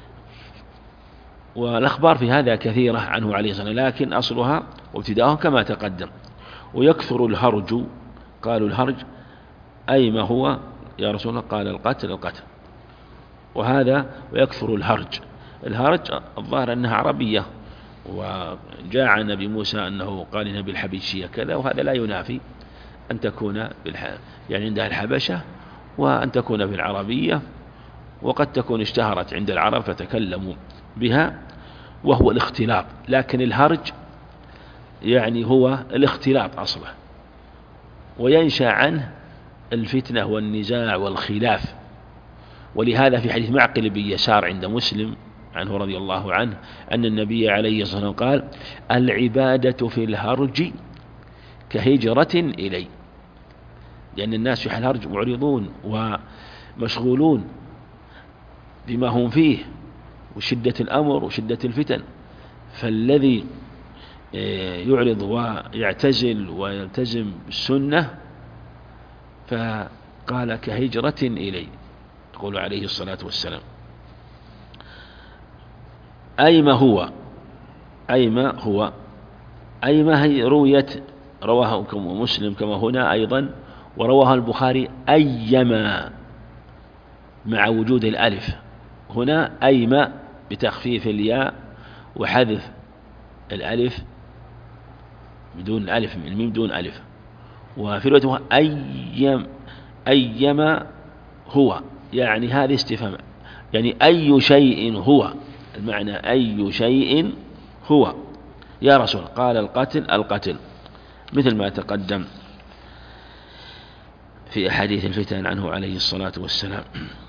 S2: والأخبار في هذا كثيرة عنه عليه الصلاة والسلام، لكن أصلها وابتداؤها كما تقدم. ويكثر الهرج، قالوا الهرج أي ما هو يا رسول الله؟ قال القتل. وهذا ويكثر الهرج. الهرج الظاهر أنها عربية، وجاء عن نبي موسى أنه قال لنبي الحبشية كذا، وهذا لا ينافي أن تكون يعني عندها الحبشة، وأن تكون بالعربية، وقد تكون اشتهرت عند العرب فتكلموا بها، وهو الاختلاط. لكن الهرج يعني هو الاختلاط أصله، وينشأ عنه الفتنة والنزاع والخلاف. ولهذا في حديث معقل بن يسار عند مسلم عنه رضي الله عنه أن النبي عليه الصلاة والسلام قال: العبادة في الهرج كهجرة إلي. لأن الناس في حال الهرج معرضون ومشغولون بما هم فيه وشدة الأمر وشدة الفتن، فالذي يعرض ويعتزل ويلتزم السنة فقال كهجرة إلي، يقول عليه الصلاة والسلام. أي ما هي رويت، رواها مسلم كما هنا أيضا، ورواها البخاري أيما مع وجود الألف. هنا أيما بتخفيف الياء وحذف الألف بدون ألف، الميم بدون ألف. وفي رواية أيما هو، يعني هذه استفهام، يعني أي شيء هو، المعنى أي شيء هو يا رسول. قال القتل، مثل ما تقدم في أحاديث الفتن عنه عليه الصلاة والسلام.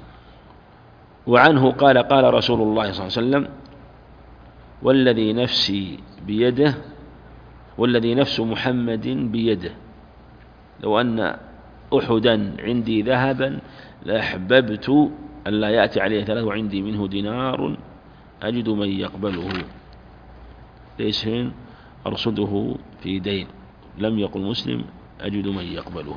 S2: وعنه قال: قال رسول الله صلى الله عليه وسلم: والذي نفسي بيده، والذي نفس محمد بيده، لو أن أحدا عندي ذهبا لأحببت أن لا يأتي عليه 3 وعندي منه دينار أجد من يقبله. ليس أرصده في دين، لم يقل مسلم أجد من يقبله.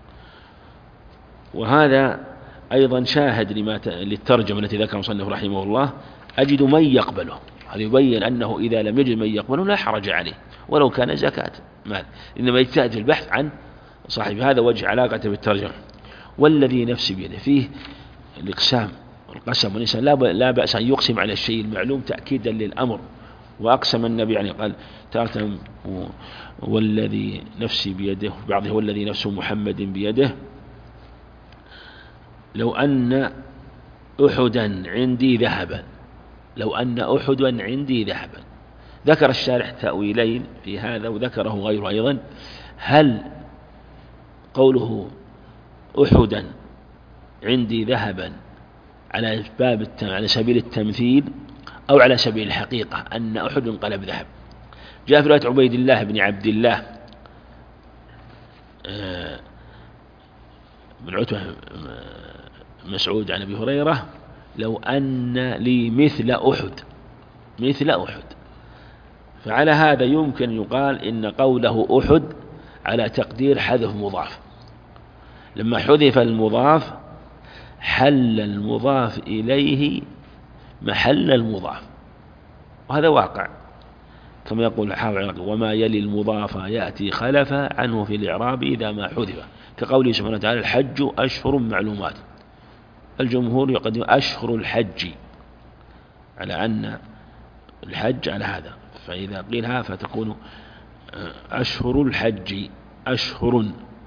S2: وهذا أيضا شاهد للترجمة التي ذكر مصنف رحمه الله: أجد من يقبله. هذا يبين أنه إذا لم يجد من يقبله لا حرج عليه ولو كان زكاة مال، إنما يجتهد في البحث عن صاحب. هذا وجه علاقة بالترجمة. والذي نفسي بيده، فيه الإقسام والقسم، والإنسان لا بأس أن يقسم على الشيء المعلوم تأكيدا للأمر. وأقسم النبي يعني قال تارة والذي نفسي بيده، بعضه والذي نفس محمد بيده، لو أن أحدا عندي ذهبا، لو أن أحدا عندي ذهبا. ذكر الشارح تأويلين في هذا وذكره غيره أيضا. هل قوله أحدا عندي ذهبا على سبيل التمثيل أو على سبيل الحقيقة أن أحد انقلب ذهب؟ جاء في رواية عبيد الله بن عبد الله بن عتبة مسعود عن أبي هريرة: لو أن لي مثل أحد. فعلى هذا يمكن يقال إن قوله أحد على تقدير حذف مضاف. لما حذف المضاف حل المضاف إليه محل المضاف، وهذا واقع كما يقول الحافظ العراقي: وما يلي المضاف يأتي خلفا عنه في الإعراب إذا ما حذف، كقوله سبحانه وتعالى: الحج أشهر معلومات. الجمهور يقدم أشهر الحج على أن الحج على هذا، فإذا قيلها فتكون أشهر الحج. أشهر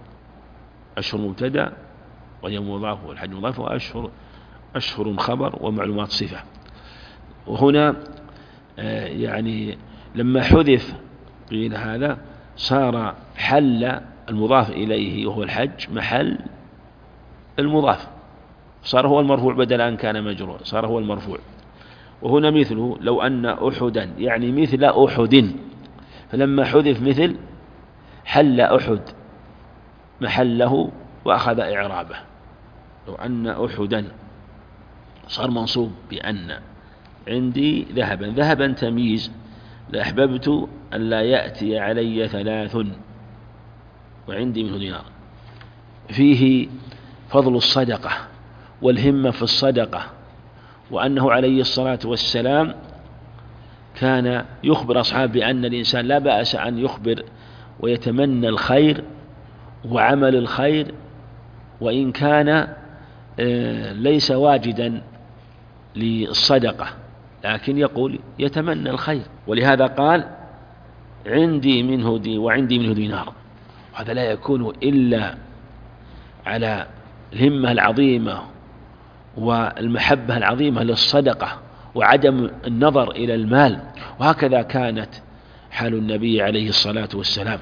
S2: مبتدأ وهي مضاف، والحج مضاف، وأشهر خبر، ومعلومات صفة. وهنا يعني لما حذف قيل هذا صار حل المضاف إليه وهو الحج محل المضاف، صار هو المرفوع بدل أن كان مجرور، صار هو المرفوع. وهنا مثله لو أن أحدا يعني مثل أحد، فلما حذف مثل حل أحد محله وأخذ إعرابه. لو أن أحدا صار منصوب بأن عندي ذهبا تمييز، لأحببت أن لا يأتي علي 3 وعندي منه دينار. فيه فضل الصدقة والهمة في الصدقة، وأنه عليه الصلاة والسلام كان يخبر أصحابه بأن الإنسان لا بأس أن يخبر ويتمنى الخير وعمل الخير وإن كان ليس واجدا للصدقة، لكن يقول يتمنى الخير. ولهذا قال عندي منه وعندي منه دينار. وهذا لا يكون إلا على الهمة العظيمة والمحبة العظيمة للصدقة وعدم النظر إلى المال. وهكذا كانت حال النبي عليه الصلاة والسلام،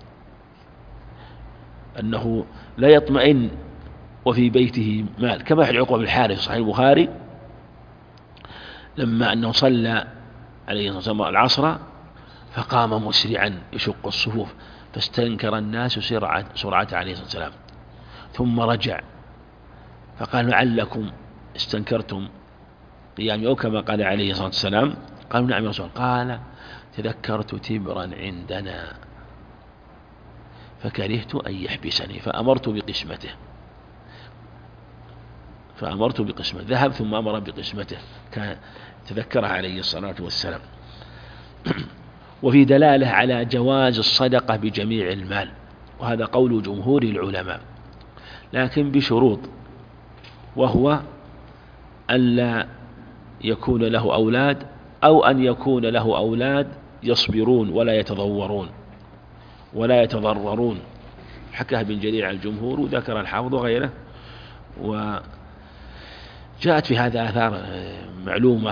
S2: أنه لا يطمئن وفي بيته مال، كما في عقبة بن الحارث صحيح البخاري لما أنه صلى عليه الصلاة والسلام العصر فقام مسرعا يشق الصفوف فاستنكر الناس سرعة عليه الصلاة والسلام، ثم رجع فقال لعلكم استنكرتم قيامي، أو كما قال عليه الصلاة والسلام. قالوا نعم يا رسول الله. قال تذكرت تبرا عندنا فكرهت أن يحبسني فأمرت بقسمته ذهب ثم أمر بقسمته، كان تذكرها عليه الصلاة والسلام. وفي دلالة على جواز الصدقة بجميع المال، وهذا قول جمهور العلماء، لكن بشروط، وهو ألا يكون له أولاد، أو أن يكون له أولاد يصبرون ولا يتضررون. حكاه ابن جرير عن الجمهور وذكر الحافظ وغيره. وجاءت في هذا آثار معلومة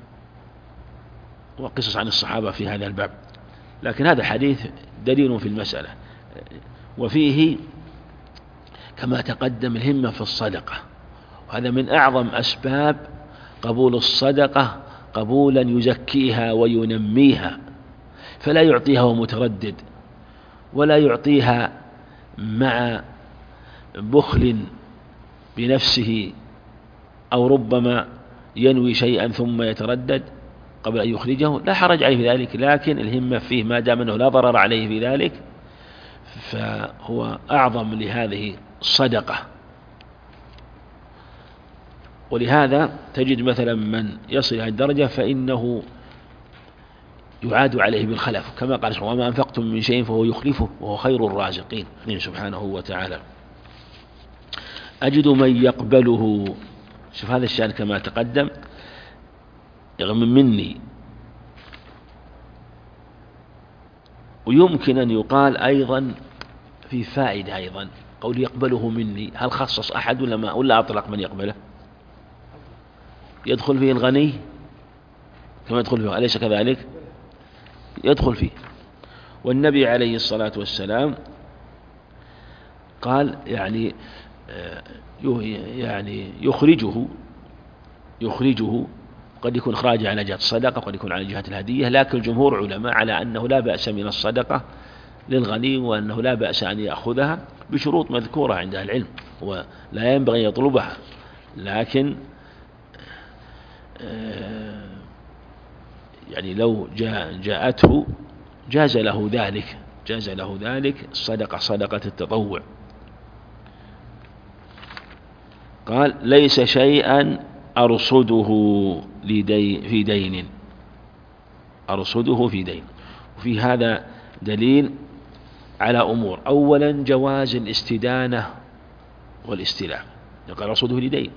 S2: وقصص عن الصحابة في هذا الباب، لكن هذا الحديث دليل في المسألة. وفيه كما تقدم الهمة في الصدقة، وهذا من أعظم أسباب قبول الصدقة قبولا يزكيها وينميها، فلا يعطيها ومتردد، ولا يعطيها مع بخل بنفسه، أو ربما ينوي شيئا ثم يتردد قبل أن يخرجه، لا حرج عليه في ذلك، لكن الهمة فيه ما دام أنه لا ضرر عليه في ذلك فهو أعظم لهذه الصدقة. ولهذا تجد مثلا من يصل إلى الدرجة فإنه يعاد عليه بالخلف، كما قال سبحانه وما أنفقتم من شيء فهو يخلفه وهو خير الرازقين سبحانه وتعالى. أجد من يقبله، شوف هذا الشأن كما تقدم، يغم مني. ويمكن أن يقال أيضا في فائدة أيضا قول يقبله مني، هل خصص أحد ولا أطلق من يقبله؟ يدخل فيه الغني كما يدخل فيه، أليس كذلك؟ يدخل فيه. والنبي عليه الصلاة والسلام قال يعني يخرجه قد يكون خراجا على جهة الصدقة وقد يكون على جهة الهدية، لكن جمهور علماء على أنه لا بأس من الصدقة للغني، وأنه لا بأس أن يأخذها بشروط مذكورة عند أهل العلم، ولا ينبغي أن يطلبها، لكن يعني لو جاءته جاز له ذلك الصدقة صدقة التطوع. قال ليس شيئا أرصده في دين. وفي هذا دليل على أمور: أولا جواز الاستدانة والاستلاف، قال أرصده لدين،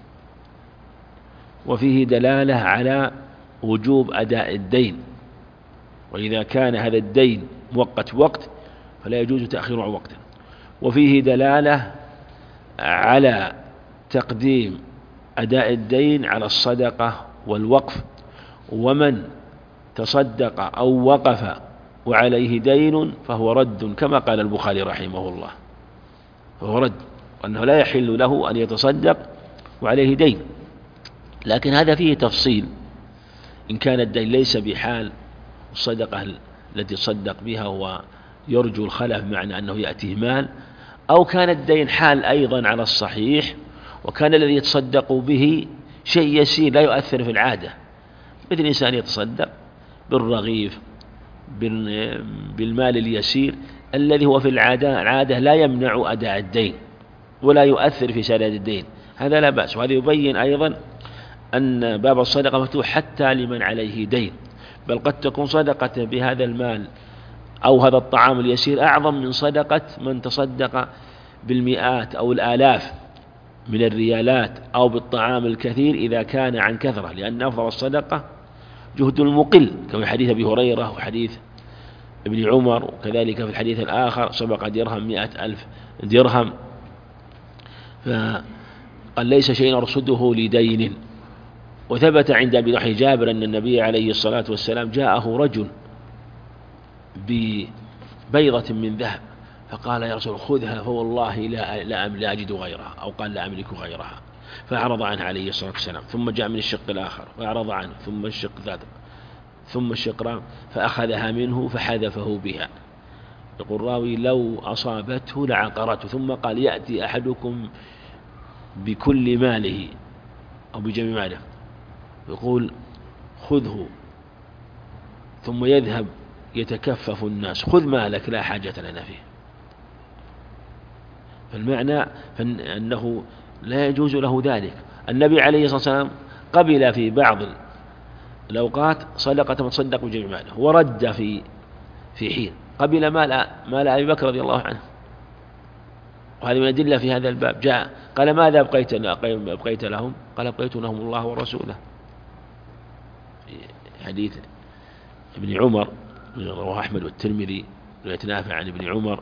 S2: وفيه دلالة على وجوب أداء الدين، وإذا كان هذا الدين مؤقت وقت فلا يجوز تأخيره عن وقته. وفيه دلالة على تقديم أداء الدين على الصدقة والوقف، ومن تصدق أو وقف وعليه دين فهو رد، كما قال البخاري رحمه الله، فهو رد، وأنه لا يحل له أن يتصدق وعليه دين. لكن هذا فيه تفصيل: إن كان الدين ليس بحال الصدقة التي تصدق بها ويرجو الخلف بمعنى أنه يأتيه مال، أو كان الدين حال أيضا على الصحيح، وكان الذي يتصدق به شيء يسير لا يؤثر في العادة، مثل إنسان يتصدق بالرغيف بالمال اليسير الذي هو في العادة لا يمنع أداء الدين ولا يؤثر في سداد الدين، هذا لا بأس. وهذا يبين أيضا أن باب الصدقة مفتوح حتى لمن عليه دين، بل قد تكون صدقته بهذا المال أو هذا الطعام اليسير أعظم من صدقة من تصدق بالمئات أو الآلاف من الريالات أو بالطعام الكثير إذا كان عن كثرة، لأن أفضل الصدقة جهد المقل، كما حديث أبي هريرة وحديث ابن عمر، وكذلك في الحديث الآخر سبق درهم 100,000 درهم. فقال ليس شيء أرصده لدين. وثبت عند أبي ضحى جابر أن النبي عليه الصلاة والسلام جاءه رجل ببيضة من ذهب فقال يا رسول خذها فوالله لا أجد غيرها، أو قال لا أملك غيرها، فأعرض عنه عليه الصلاة والسلام. ثم جاء من الشق الآخر فأعرض عنه، ثم الشق ذات، ثم الشق الرابع فأخذها منه فحذفه بها. يقول راوي لو أصابته لعقرته. ثم قال يأتي أحدكم بكل ماله أو بجميع ماله، يقول خذه ثم يذهب يتكفف الناس، خذ مالك لا حاجة لنا فيه. فالمعنى أنه لا يجوز له ذلك. النبي عليه الصلاة والسلام قبل في بعض الأوقات صدقة من تصدق بجميع ماله، ورد في حين قبل مال أبي بكر رضي الله عنه، وهذه من الأدلة في هذا الباب. جاء قال ماذا أبقيت لهم؟ قال أبقيت لهم الله ورسوله. في حديث ابن عمر رواه أحمد والترمذي ويتنافع عن ابن عمر،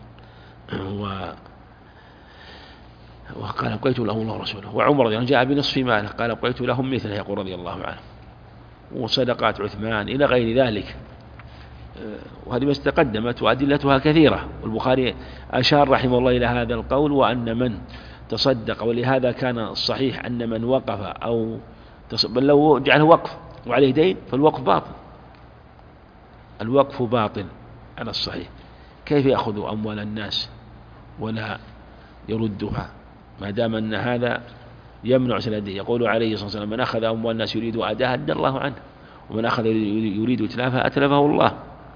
S2: وقال أبقيت لهم الله ورسوله. وعمر رضي الله عنه جاء بنصف ماله قال أبقيت لهم مثله، يقول رضي الله عنه، وصدقات عثمان إلى غير ذلك. وهذه ما تقدمت وأدلتها كثيرة، والبخاري أشار رحمه الله إلى هذا القول، وأن من تصدق، ولهذا كان الصحيح أن من وقف أو بل لو جعله وقف وعليه دين فالوقف باطل، الوقف باطل على الصحيح. كيف يأخذ أموال الناس ولا يردها ما دام أن هذا يمنع سنده؟ يقول عليه الصلاة والسلام من أخذ أموال الناس يريد أداها أدى الله عنه، ومن أخذ يريد إتلافها أتلفه الله.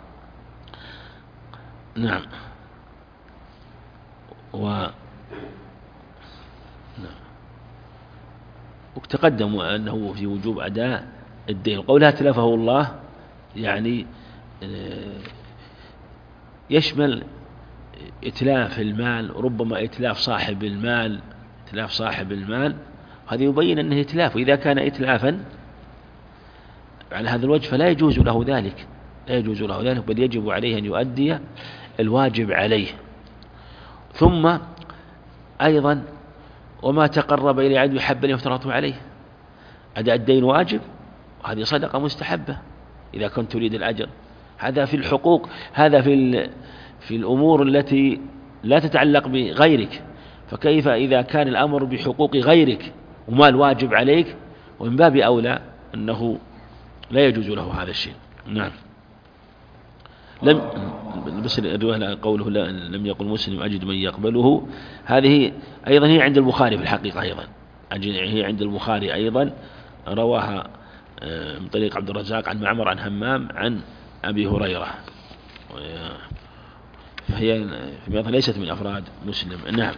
S2: نعم. وتقدم أنه في وجوب أداء الدين. قولها أتلفه الله يعني يشمل إتلاف المال، ربما إتلاف صاحب المال، هذا يبين أنه إتلاف. وإذا كان إتلافا على هذا الوجه فلا يجوز له ذلك، بل يجب عليه أن يؤدي الواجب عليه. ثم أيضا وما تقرب إلي عبدي حبا يفترض عليه، أداء الدين واجب، وهذه صدقة مستحبة إذا كنت تريد الأجر. هذا في الحقوق، هذا في الأمور التي لا تتعلق بغيرك، فكيف إذا كان الأمر بحقوق غيرك ومال واجب عليك؟ ومن باب أولى أنه لا يجوز له هذا الشيء. نعم. بس الرواية قوله لم يقل مسلم أجد من يقبله، هذه أيضا هي عند البخاري في الحقيقة، أيضا هي عند البخاري أيضا، رواها من طريق عبد الرزاق عن معمر عن همام عن أبي هريرة، فهي ليست من أفراد مسلم. نعم.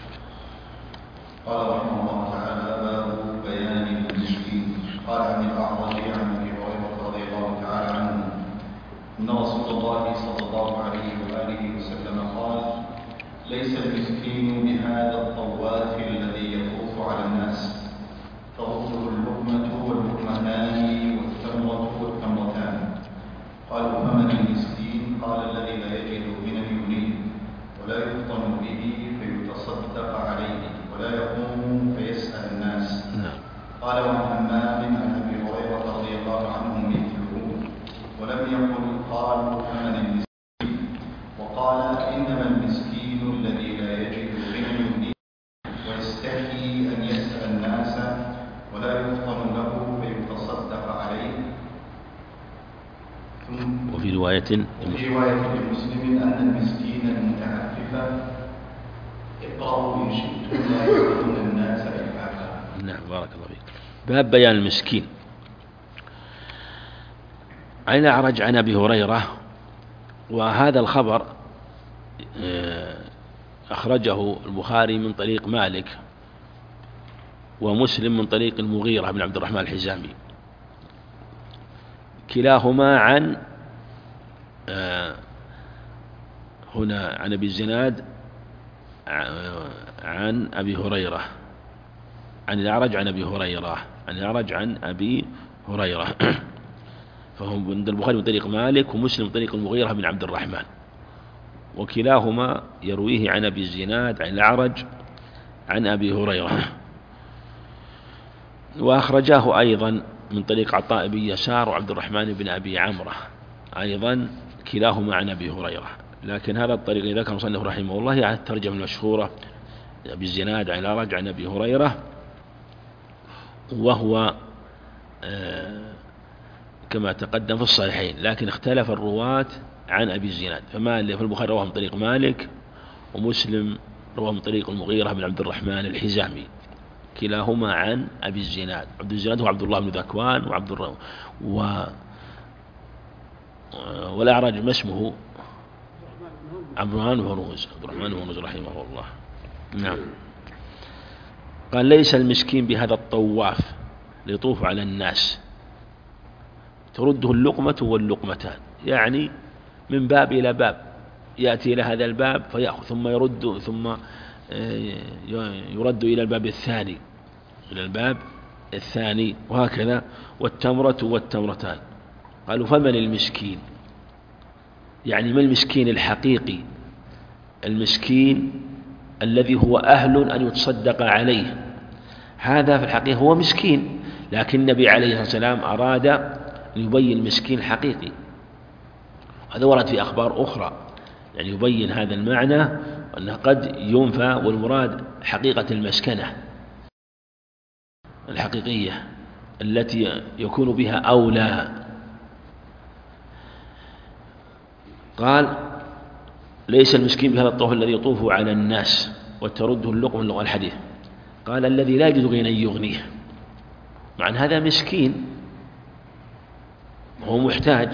S1: قال رحمه الله تعالى باب بيان المسكين. قال عن الأعرج عن أبي هريرة رضي الله تعالى عنه أن رسول الله صلى الله عليه وآله وسلم قال ليس المسكين بهذا الطوات الذي يطوف على الناس تغطه اللقمة واللقمتان والتمرة والتمرتان. قالوا فمن المسكين؟ قال الذي لا يجد غنى يغنيه ولا يفطن به فيتصدق عليه ولا يقوم فيسأل الناس. قال وعن همام عن أبي هريرة رضي الله عنه مثله، ولم يقل قالوا فمن المسكين، وقال إنما المسكين الذي لا يجد غنى يغنيه ويستحيي أن يسأل الناس ولا يفطن له فيتصدق عليه.
S2: وفي رواية
S1: لمسلم أن المسكين المتعفف اقرأوا إن شئتم لا يسألون الناس إلحافا.
S2: نعم بارك الله فيك. باب بيان المسكين. عن الأعرج عن أبي هريرة، وهذا الخبر أخرجه البخاري من طريق مالك ومسلم من طريق المغيرة بن عبد الرحمن الحزامي كلاهما عن هنا عن أبي الزناد عن أبي هريرة، عن الأعرج عن أبي هريرة، عن الأعرج عن أبي هريرة. فهم عند البخاري من طريق مالك، ومسلم من طريق المغيرة بن عبد الرحمن، وكلاهما يرويه عن أبي الزناد عن الأعرج عن أبي هريرة. وأخرجاه أيضا من طريق عطاء بن يسار وعبد الرحمن بن أبي عمرو أيضا كلاهما عن أبي هريرة. لكن هذا الطريق الذي ذكر المصنف رحمه الله عن الترجمة المشهورة أبي الزناد عن الأعرج عن أبي هريرة، وهو كما تقدم في الصحيحين، لكن اختلف الرواة عن أبي الزناد، فمالك في البخاري رواه من طريق مالك، ومسلم رواه من طريق المغيرة بن عبد الرحمن الحزامي، كلاهما عن أبي الزناد. عبد الزناد هو عبد الله بن ذكوان والأعرج ما اسمه؟ عبد الرحمن بن هرمز رحمه الله. نعم. قال: ليس المسكين بهذا الطواف ليطوف على الناس ترده اللقمة واللقمتان، يعني من باب إلى باب، يأتي إلى هذا الباب فيأخذ ثم يرد، ثم يرد إلى الباب الثاني، إلى الباب الثاني، وهكذا. والتمرة والتمرتان. قالوا: فمن المسكين؟ يعني ما المسكين الحقيقي؟ المسكين الذي هو أهل أن يتصدق عليه، هذا في الحقيقة هو مسكين، لكن النبي عليه الصلاة والسلام أراد أن يبين المسكين الحقيقي. هذا ورد في أخبار أخرى، يعني يبين هذا المعنى أنه قد ينفى، والمراد حقيقة المسكنة الحقيقية التي يكون بها أولى. قال: ليس المسكين بهذا الطواف الذي يطوف على الناس وترده اللقمة من الحديث. قال: الذي لا يجد غنى يغنيه، مع أن هذا مسكين هو محتاج.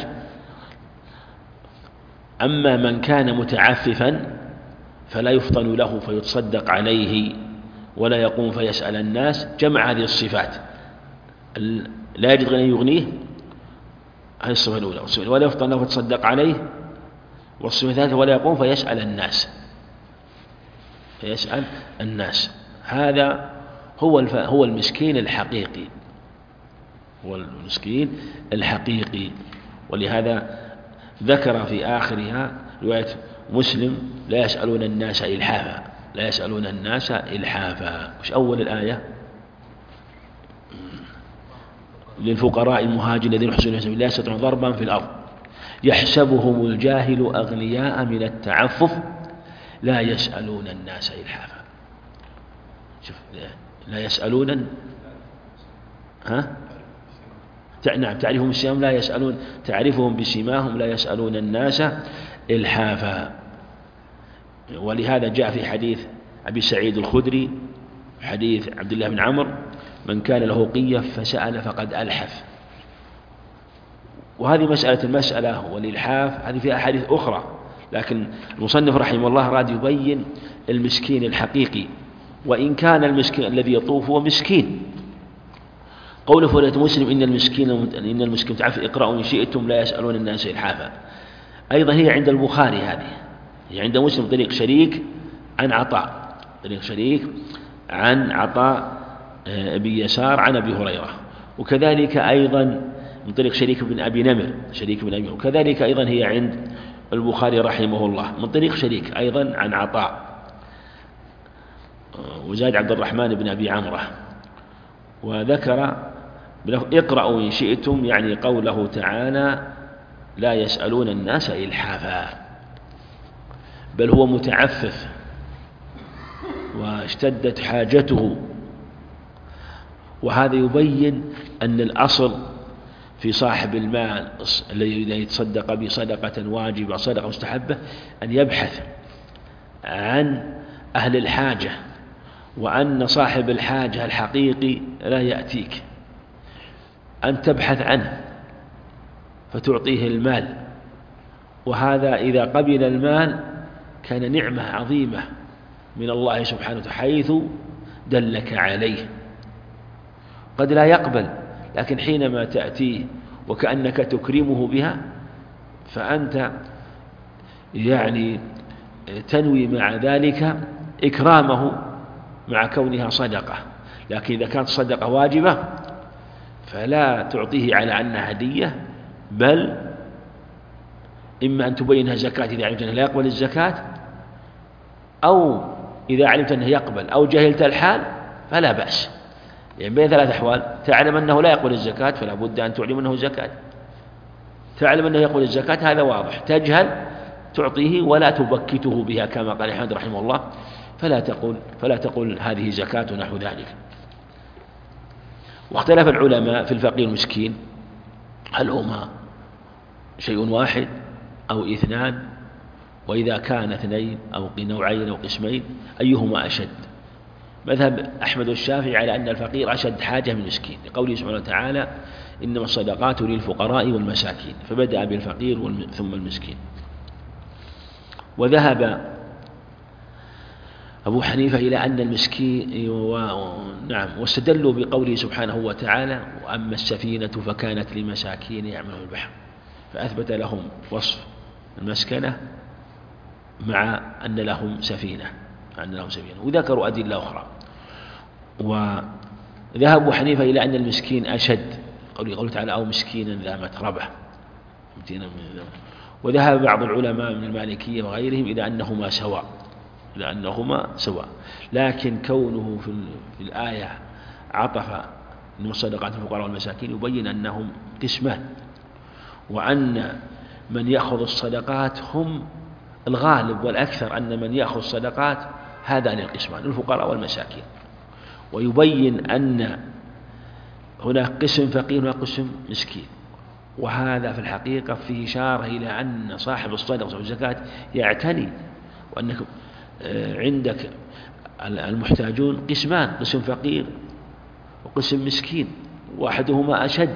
S2: أما من كان متعففا فلا يفطن له فيتصدق عليه ولا يقوم فيسأل الناس، جمع هذه الصفات: لا يجد غنى يغنيه، هذه الصفة الأولى، ولا يفطن له فيتصدق عليه، والصفة الثالثة ولا يقوم فيسأل الناس. هذا هو المسكين الحقيقي، هو المسكين الحقيقي. ولهذا ذكر في آخرها رواية مسلم: لا يسألون الناس إلحافا، لا يسألون الناس إلحافا. وش أول الآية؟ للفقراء المهاجرين الذين يحسنون لا يستطيعون ضربا في الأرض يحسبهم الجاهل أغنياء من التعفف لا يسألون الناس إلحافا. شوف، لا يسألون، نعم، تعرفهم بسيماهم لا يسألون، تعرفهم بسيماهم لا يسألون الناس إلحافا. ولهذا جاء في حديث أبي سعيد الخدري، حديث عبد الله بن عمرو: من كان له قية فسأل فقد ألحف. وهذه المسألة والإلحاف هذه فيها أحاديث أخرى، لكن المصنف رحمه الله أراد يبين المسكين الحقيقي، وإن كان المسكين الذي يطوف هو مسكين. قوله في رواية مسلم: إن المسكين تعرف اقرأوا إن شئتم لا يسألون الناس إلحافا، أيضا هي عند البخاري، هذه هي عند مسلم طريق شريك عن عطاء بن يسار عن أبي هريرة، وكذلك أيضا من طريق شريك بن أبي نمر، وكذلك أيضا هي عند البخاري رحمه الله من طريق شريك أيضا عن عطاء، وزاد عبد الرحمن بن أبي عمرو. وذكر اقرأوا إن شئتم، يعني قوله تعالى: لا يسألون الناس إلحافا، بل هو متعفف واشتدت حاجته. وهذا يبين أن الأصل في صاحب المال الذي يتصدق بصدقة واجبة صدقة مستحبة أن يبحث عن أهل الحاجة، وأن صاحب الحاجة الحقيقي لا يأتيك، أن تبحث عنه فتعطيه المال، وهذا إذا قبل المال كان نعمة عظيمة من الله سبحانه وتعالى حيث دلك عليه. قد لا يقبل، لكن حينما تأتيه وكأنك تكرمه بها، فأنت يعني تنوي مع ذلك إكرامه مع كونها صدقة. لكن إذا كانت صدقة واجبة فلا تعطيه على أنها هدية، بل إما أن تبينها زكاة إذا علمت أنه لا يقبل الزكاة، أو إذا علمت أنه يقبل أو جهلت الحال فلا بأس. يعني بين ثلاث أحوال: تعلم أنه لا يقبل الزكاة فلا بد أن تعلم أنه زكاة، تعلم أنه يقبل الزكاة هذا واضح، تجهل تعطيه ولا تبكته بها كما قال أحمد رحمه الله، فلا تقل هذه زكاة نحو ذلك. واختلف العلماء في الفقير المسكين، هل هما شيء واحد أو اثنان؟ وإذا كان اثنين أو نوعين أو قسمين أيهما أشد؟ مذهب أحمد والشافعي على أن الفقير أشد حاجة من المسكين، لقوله سبحانه وتعالى: إنما الصدقات للفقراء والمساكين، فبدأ بالفقير ثم المسكين. وذهب أبو حنيفة إلى أن المسكين واستدلوا بقوله سبحانه وتعالى: وأما السفينة فكانت لمساكين يعملون البحر، فأثبت لهم وصف المسكنة مع أن لهم سفينة، وذكروا أدلة أخرى. وذهب أبو حنيفة إلى أن المسكين أشد، قوله تعالى: أو مسكينا ذا متربة. وذهب بعض العلماء من المالكية وغيرهم إلى أنهما سواء، لكن كونه في الآية عطف إنما الصدقات للفقراء والمساكين يبين أنهم قسمان، وأن من يأخذ الصدقات هم الغالب والأكثر، أن من يأخذ الصدقات هذان القسمان الفقراء والمساكين، ويبين أن هناك قسم فقير وهناك قسم مسكين. وهذا في الحقيقة فيه إشارة إلى أن صاحب الصدقة والزكاة يعتني، وأنك عندك المحتاجون قسمان: قسم فقير وقسم مسكين، واحدهما أشد.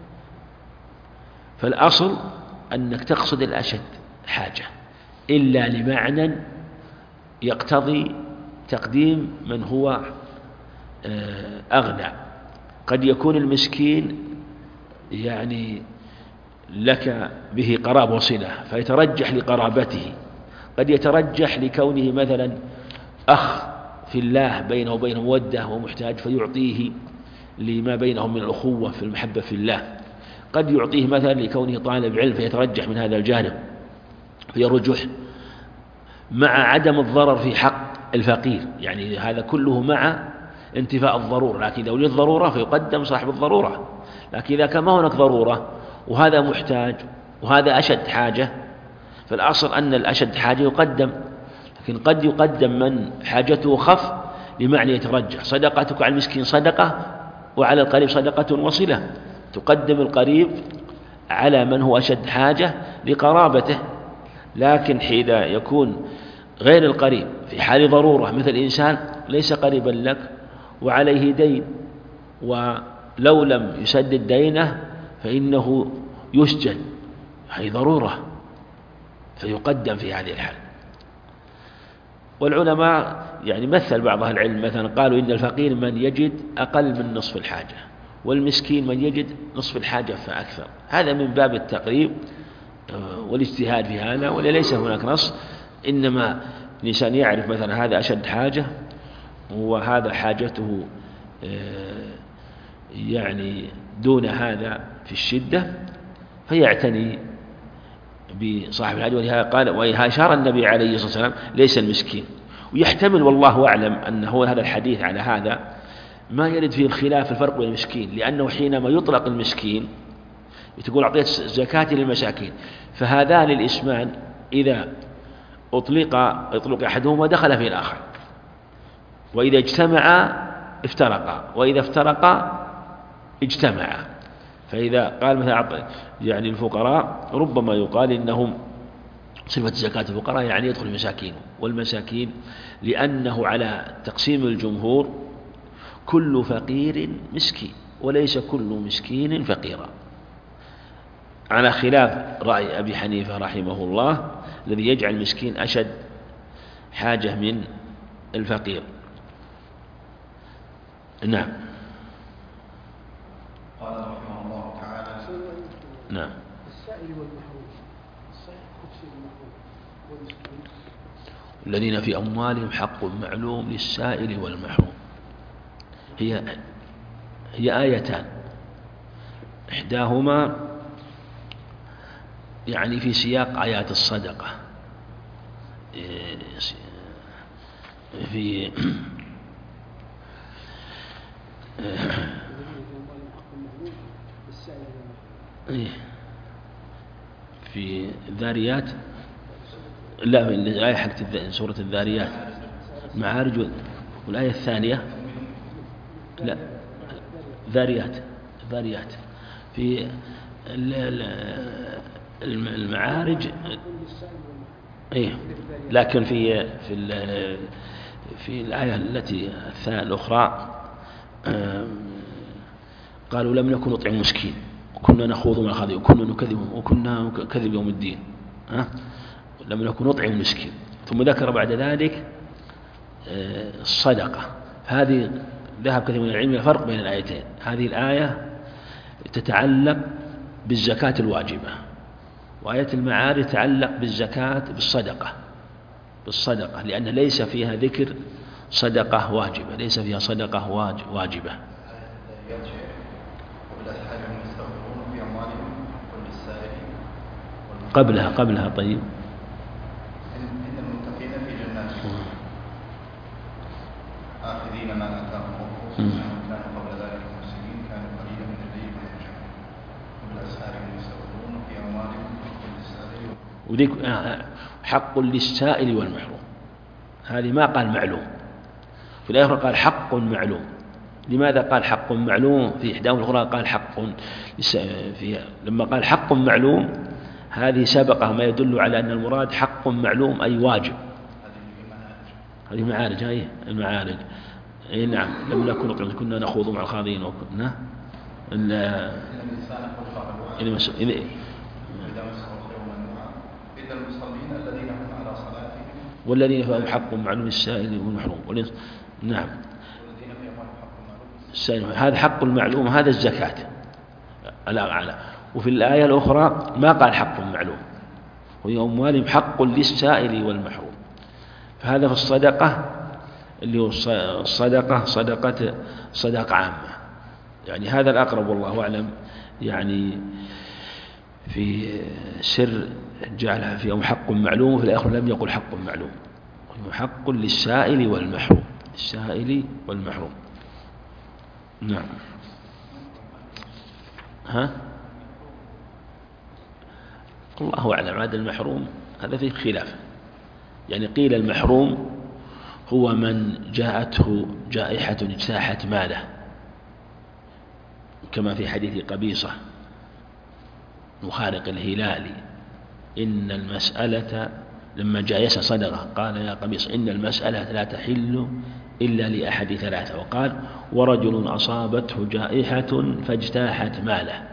S2: فالأصل أنك تقصد الأشد حاجة، إلا لمعنى يقتضي تقديم من هو أغنى. قد يكون المسكين يعني لك به قرابة وصلة فيترجح لقرابته، قد يترجح لكونه مثلا أخ في الله بينه وبينه مودة ومحتاج فيعطيه لما بينهم من الأخوة في المحبة في الله، قد يعطيه مثلا لكونه طالب علم فيترجح من هذا الجانب فيرجح، مع عدم الضرر في حق الفقير. يعني هذا كله مع انتفاء الضرورة، لكن إذا وجد ضرورة فيقدم صاحب الضرورة. لكن إذا كان ما هناك ضرورة وهذا محتاج وهذا أشد حاجة، فالأصل أن الأشد حاجة يقدم، لكن قد يقدم من حاجته خف لمعنى يترجح. صدقتك على المسكين صدقة، وعلى القريب صدقة وصلة، تقدم القريب على من هو أشد حاجة لقرابته. لكن حين يكون غير القريب في حال ضرورة، مثل إنسان ليس قريبا لك وعليه دين، ولو لم يسدد دينه فإنه يسجن، هي ضرورة فيقدم في هذه الحال. والعلماء يعني مثل بعض أهل العلم مثلا قالوا إن الفقير من يجد أقل من نصف الحاجة، والمسكين من يجد نصف الحاجة فأكثر. هذا من باب التقريب والاجتهاد في هذا، وليس هناك نص، إنما الإنسان يعرف مثلا هذا أشد حاجة وهذا حاجته يعني دون هذا في الشدة، فيعتني بصاحب الحاجة. ولهذا قال، وإذا أشار النبي عليه الصلاة والسلام ليس المسكين. ويحتمل والله أعلم أن هو هذا الحديث على هذا ما يرد فيه الخلاف الفرق بين المسكين، لأنه حينما يطلق المسكين تقول أعطيت زكاة للمساكين، فهذان الاسمان إذا أطلق أحدهما دخل في الآخر، وإذا اجتمعا افترقا، وإذا افترقا اجتمعا. فإذا قال مثلا يعني الفقراء ربما يقال إنهم صفة زكاة الفقراء يعني يدخل المساكين، والمساكين لأنه على تقسيم الجمهور كل فقير مسكين وليس كل مسكين فقيرا، على خلاف رأي أبي حنيفة رحمه الله الذي يجعل المسكين أشد حاجة من الفقير. نعم.
S1: قال رحمه الله تعالى:
S2: نعم.
S3: السائل والمحروم، السائل خبز المحروم والمسكين.
S2: الذين في أموالهم حق معلوم للسائل والمحروم، هي آيتان، إحداهما يعني في سياق آيات الصدقة، في الذاريات، لا الآية حقت سورة الذاريات معارج، والآية الثانية لا ذاريات في المعارج، لكن في الآية التي الأخرى قالوا لم نكن نطعم مسكين وكنا نخوض مع الخاضعين وكنا نكذب يوم الدين، لم نكن نطعم مسكين. ثم ذكر بعد ذلك الصدقة. هذه ذهب كثير من العلم إلى الفرق بين الآيتين. هذه الآية تتعلق بالزكاة الواجبة، وآية المعارج تتعلق بالزكاة بالصدقة، لأن ليس فيها ذكر صدقة واجبة، ليس فيها صدقة واجبة. قبلها طيب.
S1: إن المتقين في جنات آخذين ما آتاهم ربهم كانوا قبل ذلك المسلمين كانوا قليلا من الليل ما يهجعون وبالأسحار هم يستغفرون في أموالهم
S2: حق للسائل والمحروم. هذه ما قال معلوم، في الآخر قال حق معلوم. لماذا قال حق معلوم؟ في إحداهم الأخرى قال حق لما قال حق معلوم هذه سبقه ما يدل على أن المراد حق معلوم أي واجب. هذه معارج، هذه المعارج. نعم. لم نكن نطعم كنا نخوض مع الخاضعين وكنا والذين فهم حق معلوم للسائل والمحروم. نعم. هذا حق المعلوم، هذا الزكاة الأعلى. وفي الآية الأخرى ما قال حق معلوم، وفي أموالهم حق للسائل والمحروم. فهذا في الصدقة اللي هو صدقة عامة، يعني هذا الأقرب والله أعلم. يعني في سر جعلها في يوم حق معلوم، وفي الآخر لم يقل حق معلوم، حق للسائل والمحروم، السائل والمحروم. نعم. الله أعلم. هذا المحروم هذا فيه خلاف، يعني قيل المحروم هو من جاءته جائحة اجتاحت ماله، كما في حديث قبيصة مخارق الهلالي إن المسألة لما جاء يسأل صدقة قال يا قبيصة إن المسألة لا تحل إلا لأحد ثلاثة، وقال ورجل أصابته جائحة فاجتاحت ماله،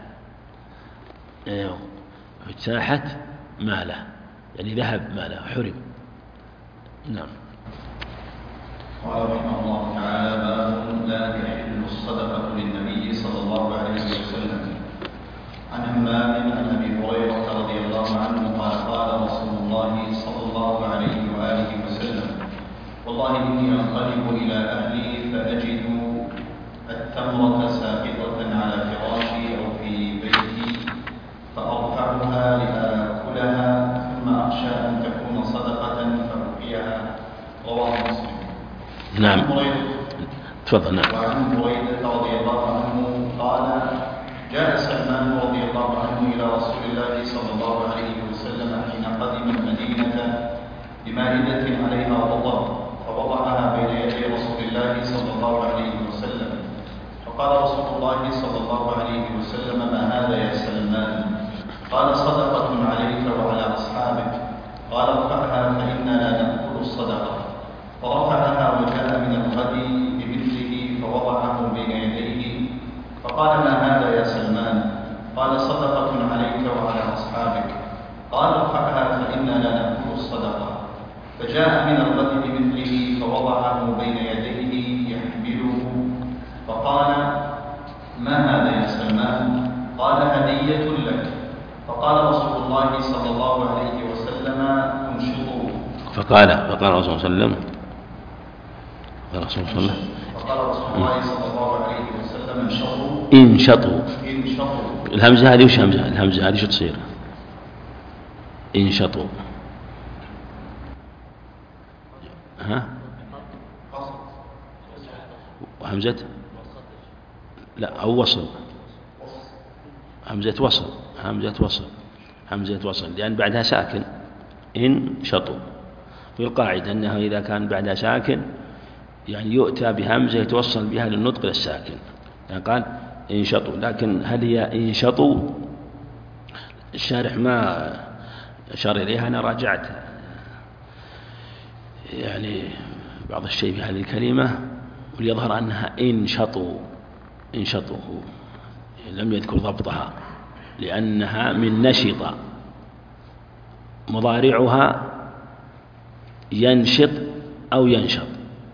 S2: اجتاحت ماله يعني ذهب ماله حرم. نعم.
S1: قال رحمه الله تعالى باب لا تحل الصدقة للنبي صلى الله عليه وسلم. عن همام عن أبي هريرة رضي الله عنه قال قال رسول الله صلى الله عليه وآله وسلم والله إني أنقلب إلى أهلي فأجد التمرة ساقطة على فراشي أو في بيتي فأرفعها لآكلها ثم أخشى أن تكون صدقة فأبقيها. رواه مسلم.
S2: نعم. تفضل. نعم.
S1: وعن بريدة رضي الله عنه قال جاء سلمان رضي الله عنه إلى رسول الله صلى الله عليه وسلم حين قدم المدينة بمائدة عليها رطب فوضعها بين يدي رسول الله صلى الله عليه وسلم، فقال رسول الله صلى الله عليه وسلم ما هذا يا سلمان؟ قال صدقة عليك وعلى أصحابك. قال ارفعها فإنا لا نأكل الصدقة. فرفعها وجاء من الغد بمثله فوضعه بين يديه فقال ما هذا يا سلمان؟ قال صدقة عليك وعلى أصحابك. قال ارفعها فإنا لا نأكل الصدقة. فجاء من الغد بمثله فوضعه بين يديه يحمله فقال ما هذا يا سلمان؟ قال هدية لك فقال رسول الله صلى الله عليه وسلم انشطوا.
S2: فقال رسول الله صلى الله عليه وسلم
S1: فقال رسول الله صلى الله عليه وسلم
S2: انشطوا.
S1: انشطوا.
S2: الهمزة هذه وش همزة؟ الهمزة هذه شو تصير؟ انشطوا. ها؟ همزة؟ لا، أو وصل. همزة وصل لأن بعدها ساكن. انشطوا. في القاعدة أنه إذا كان بعدها ساكن يعني يؤتى بهمزة يتوصل بها للنطق للساكن، يعني قال انشطوا. لكن هل هي انشطوا؟ الشارح ما أشار إليها. أنا راجعت يعني بعض الشيء في هذه الكلمة وليظهر أنها انشطوا. لم يذكر ضبطها لأنها من نشط، مضارعها ينشط أو ينشط،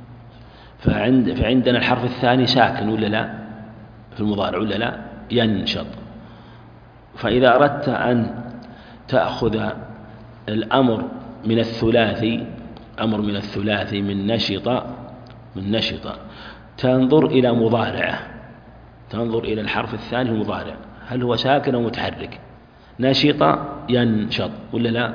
S2: فعندنا الحرف الثاني ساكن ولا لا في المضارع ولا لا؟ ينشط. فإذا أردت أن تأخذ الأمر من الثلاثي، من نشط، تنظر إلى مضارعه، تنظر إلى الحرف الثاني المضارع هل هو ساكن أو متحرك. نشط ينشط ولا لا؟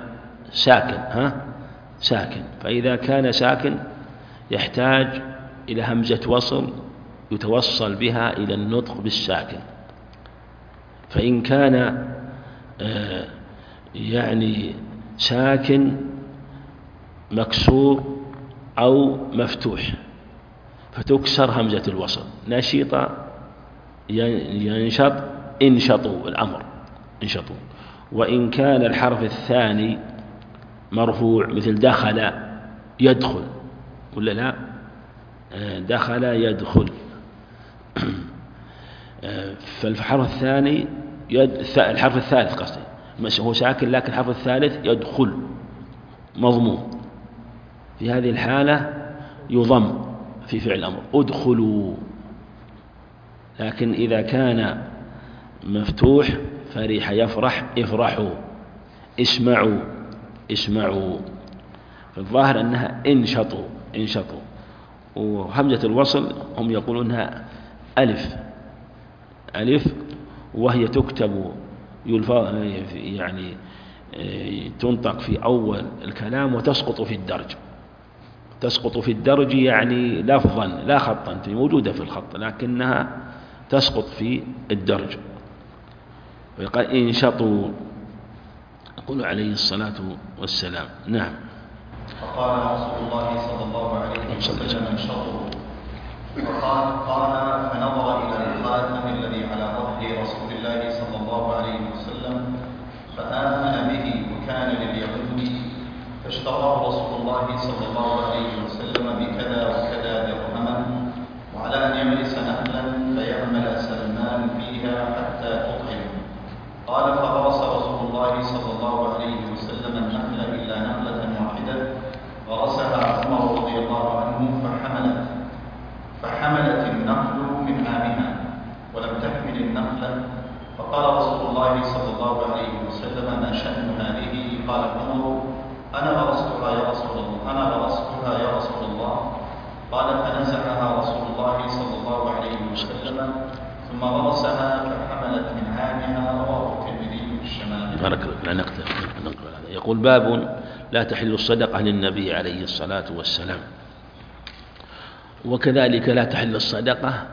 S2: ساكن. فإذا كان ساكن يحتاج إلى همزة وصل يتوصل بها إلى النطق بالساكن. فإن كان يعني ساكن مكسور أو مفتوح فتكسر همزة الوصل. نشط ينشط، انشطوا الأمر، انشطوا. وإن كان الحرف الثاني مرفوع مثل دخل يدخل ولا لا؟ دخل يدخل. فالحرف الثاني الحرف الثالث قصدي هو ساكن لكن الحرف الثالث يدخل مضموم، في هذه الحالة يضم في فعل الأمر ادخلوا. لكن إذا كان مفتوح فرح يفرح افرحوا، اسمعوا. فالظاهر أنها انشطوا. وهمزة الوصل هم يقولونها ألف وهي تكتب يعني تنطق في أول الكلام وتسقط في الدرج، يعني لفظا لا خطا، موجودة في الخط لكنها تسقط في الدرج. ويقال انشطوا، يقول عليه الصلاة والسلام. نعم.
S1: فقال رسول الله صلى الله عليه وسلم انشطوا. قال فنظر إلى الخاتم الذي على ظهر رسول الله صلى الله عليه وسلم فآمن به وكان لليهود، فاشتراه رسول الله صلى الله عليه وسلم بكذا وكذا درهما، وعلى أن يملس نخلا فيعمل سلمان فيها حتى تطعم. قال فغرس رسول الله صلى الله عليه وسلم النخل إلا نخلة واحدة غرسها عمر رضي الله عنه فحملت النخل من عامها ولم تحمل النخلة. فقال رسول الله صلى الله عليه وسلم ما شأن هذه؟ قال عمر أنا غرستها يا رسول الله. قال فنزعها رسول الله صلى الله عليه وسلم ثم غرسها فحملت من عامها. رواه الترمذي في الشمال.
S2: بارك الله. يقول باب لا تحل الصدقة للنبي عليه الصلاة والسلام، وكذلك لا تحل الصدقة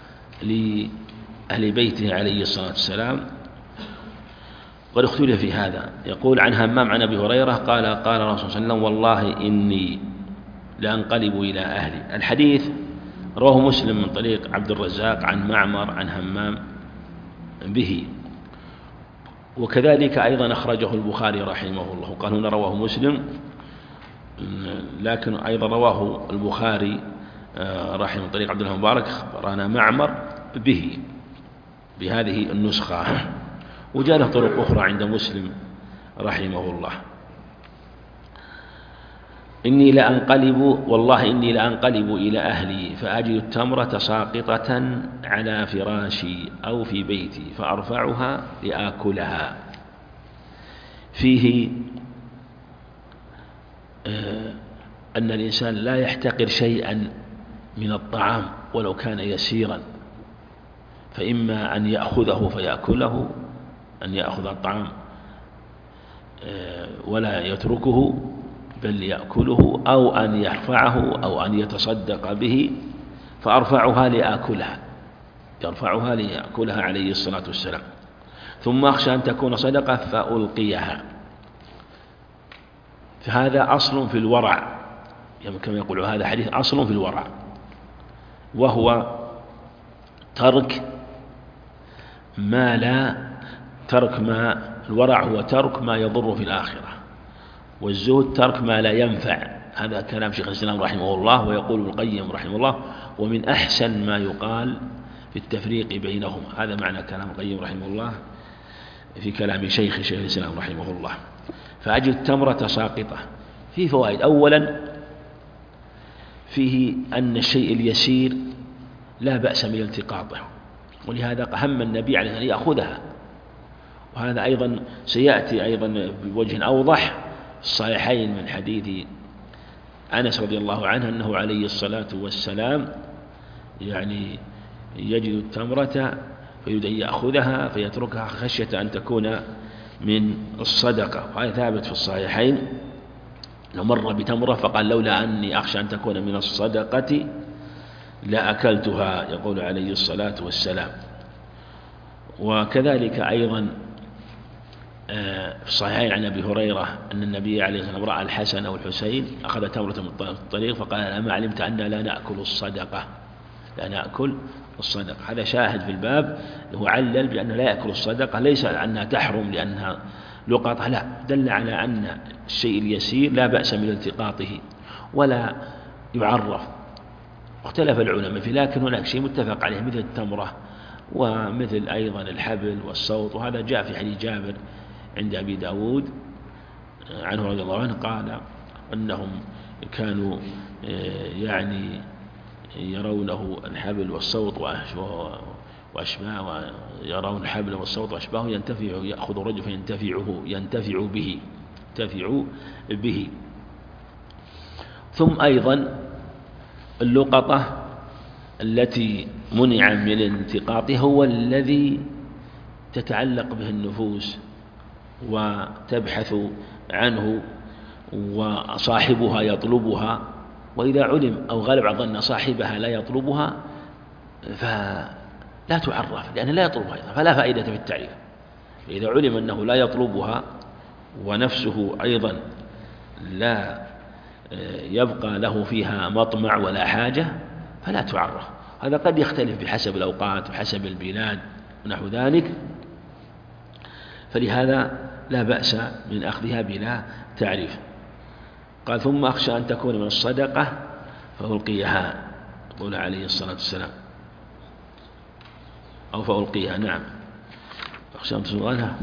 S2: لأهل بيته عليه الصلاة والسلام، قد اختلف في هذا. يقول عن همام عن أبي هريرة قال قال الرسول صلى الله عليه وسلم والله إني لأنقلب إلى أهلي. الحديث رواه مسلم من طريق عبد الرزاق عن معمر عن همام به، وكذلك أيضا أخرجه البخاري رحمه الله. قال هنا رواه مسلم، لكن أيضا رواه البخاري رحمه من طريق عبد الله المبارك أخبرنا معمر به بهذه النسخة، وجاء له طرق أخرى عند مسلم رحمه الله. والله إني لأنقلب إلى أهلي فأجد التمرة ساقطة على فراشي أو في بيتي فأرفعها لآكلها. فيه أن الإنسان لا يحتقر شيئا من الطعام ولو كان يسيرا، فإما أن يأخذه فيأكله، أن يأخذ الطعام ولا يتركه بل يأكله، أو أن يرفعه أو أن يتصدق به، فأرفعها لآكلها، يرفعها ليأكلها عليه الصلاة والسلام. ثم أخشى أن تكون صدقة فألقيها. فهذا أصل في الورع، كما يقول هذا حديث أصل في الورع، وهو ترك ما الورع هو ترك ما يضر في الآخرة، والزهد ترك ما لا ينفع. هذا كلام شيخ الإسلام رحمه الله. ويقول ابن القيم رحمه الله: ومن أحسن ما يقال في التفريق بينهما. هذا معنى كلام القيم رحمه الله في كلام شيخ الإسلام رحمه الله. فأجل التمرة ساقطة. في فوائد: أولا فيه أن الشيء اليسير لا بأس من التقاطه، ولهذا هم النبي عليه أن يأخذها. وهذا أيضا سيأتي أيضا بوجه أوضح في الصحيحين من حديث أنس رضي الله عنه أنه عليه الصلاة والسلام يعني يجد التمرة فيريد أن يأخذها فيتركها خشية أن تكون من الصدقة. وهذا ثابت في الصحيحين، لو مر بتمرة فقال: لولا أني أخشى أن تكون من الصدقة لأكلتها، يقول عليه الصلاة والسلام. وكذلك أيضا في الصحيحين عن أبي هريرة أن النبي عليه الصلاة والسلام رأى الحسن والحسين أخذ تمرة من الطريق فقال: أما علمت أننا لا نأكل الصدقة. هذا شاهد في الباب، هو علل بأنه لا يأكل الصدقة، ليس أنها تحرم لأنها لقطة، لا، دل على أن الشيء اليسير لا بأس من التقاطه ولا يعرف. اختلف العلماء فيه، لكن هناك شيء متفق عليه مثل التمرة ومثل أيضا الحبل والصوت. وهذا جاء في حديث جابر عند أبي داود عنه رضي الله عنه، قال أنهم كانوا يعني يرونه الحبل والصوت وأشباه، ويرون الحبل والصوت وأشباه يأخذ الرجل فينتفع به. ثم أيضا اللقطة التي منع من التقاطه هو الذي تتعلق به النفوس وتبحث عنه وصاحبها يطلبها، وإذا علم أو غلب على ظن صاحبها لا يطلبها فلا تعرف، لأنه لا يطلبها فلا فائدة في التعريف. فإذا علم أنه لا يطلبها ونفسه أيضا لا يبقى له فيها مطمع ولا حاجة فلا تعرف. هذا قد يختلف بحسب الأوقات وحسب البلاد ونحو ذلك، فلهذا لا بأس من أخذها بلا تعريف. قال: ثم أخشى أن تكون من الصدقة فألقيها، يقول عليه الصلاة والسلام، أو فألقيها، نعم، أخشى أن تكون.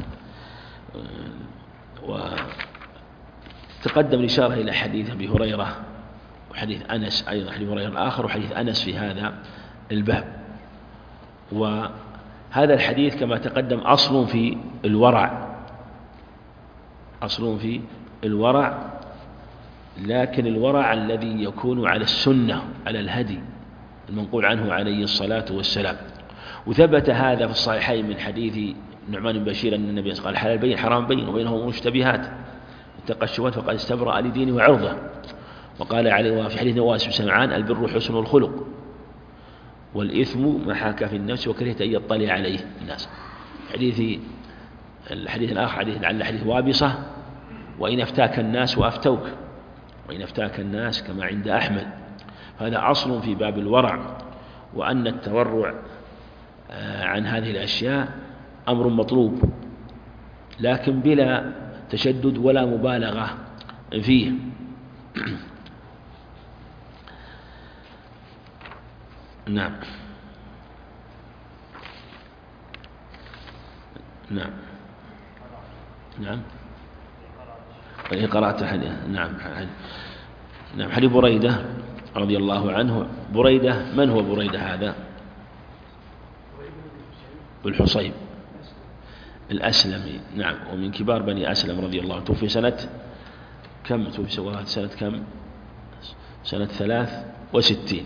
S2: وتقدم الإشارة إلى حديث أبي هريرة وحديث أنس أيضا، حديث هريرة الآخر وحديث أنس في هذا الباب. وهذا الحديث كما تقدم أصل في الورع، لكن الورع الذي يكون على السنة، على الهدي المنقول عنه عليه الصلاة والسلام. وثبت هذا في الصحيحين من حديث نعمان بن بشير أن النبي قال: الحلال بين حرام بين وبينهم مشتبهات، اتقى الشبهات فقد استبرأ لدينه وعرضه. وقال عليه في حديث نواس بن سمعان: البر حسن الخلق، والإثم ما حاك في النفس وكرهت أن يطلع عليه الناس. الحديث الآخر حديث لعل حديث وابصة: وإن أفتاك الناس وأفتوك، وإن أفتاك الناس، كما عند أحمد. هذا أصل في باب الورع، وأن التورع عن هذه الأشياء أمر مطلوب، لكن بلا تشدد ولا مبالغة فيه. نعم. قرأت حديث. نعم، حديث بريدة رضي الله عنه. بريدة، من هو بريدة هذا؟ بالحصيب. الأسلمي، نعم، ومن كبار بني أسلم رضي الله عنه. توفي سنة كم؟ توفي سنة كم؟ سنة 63.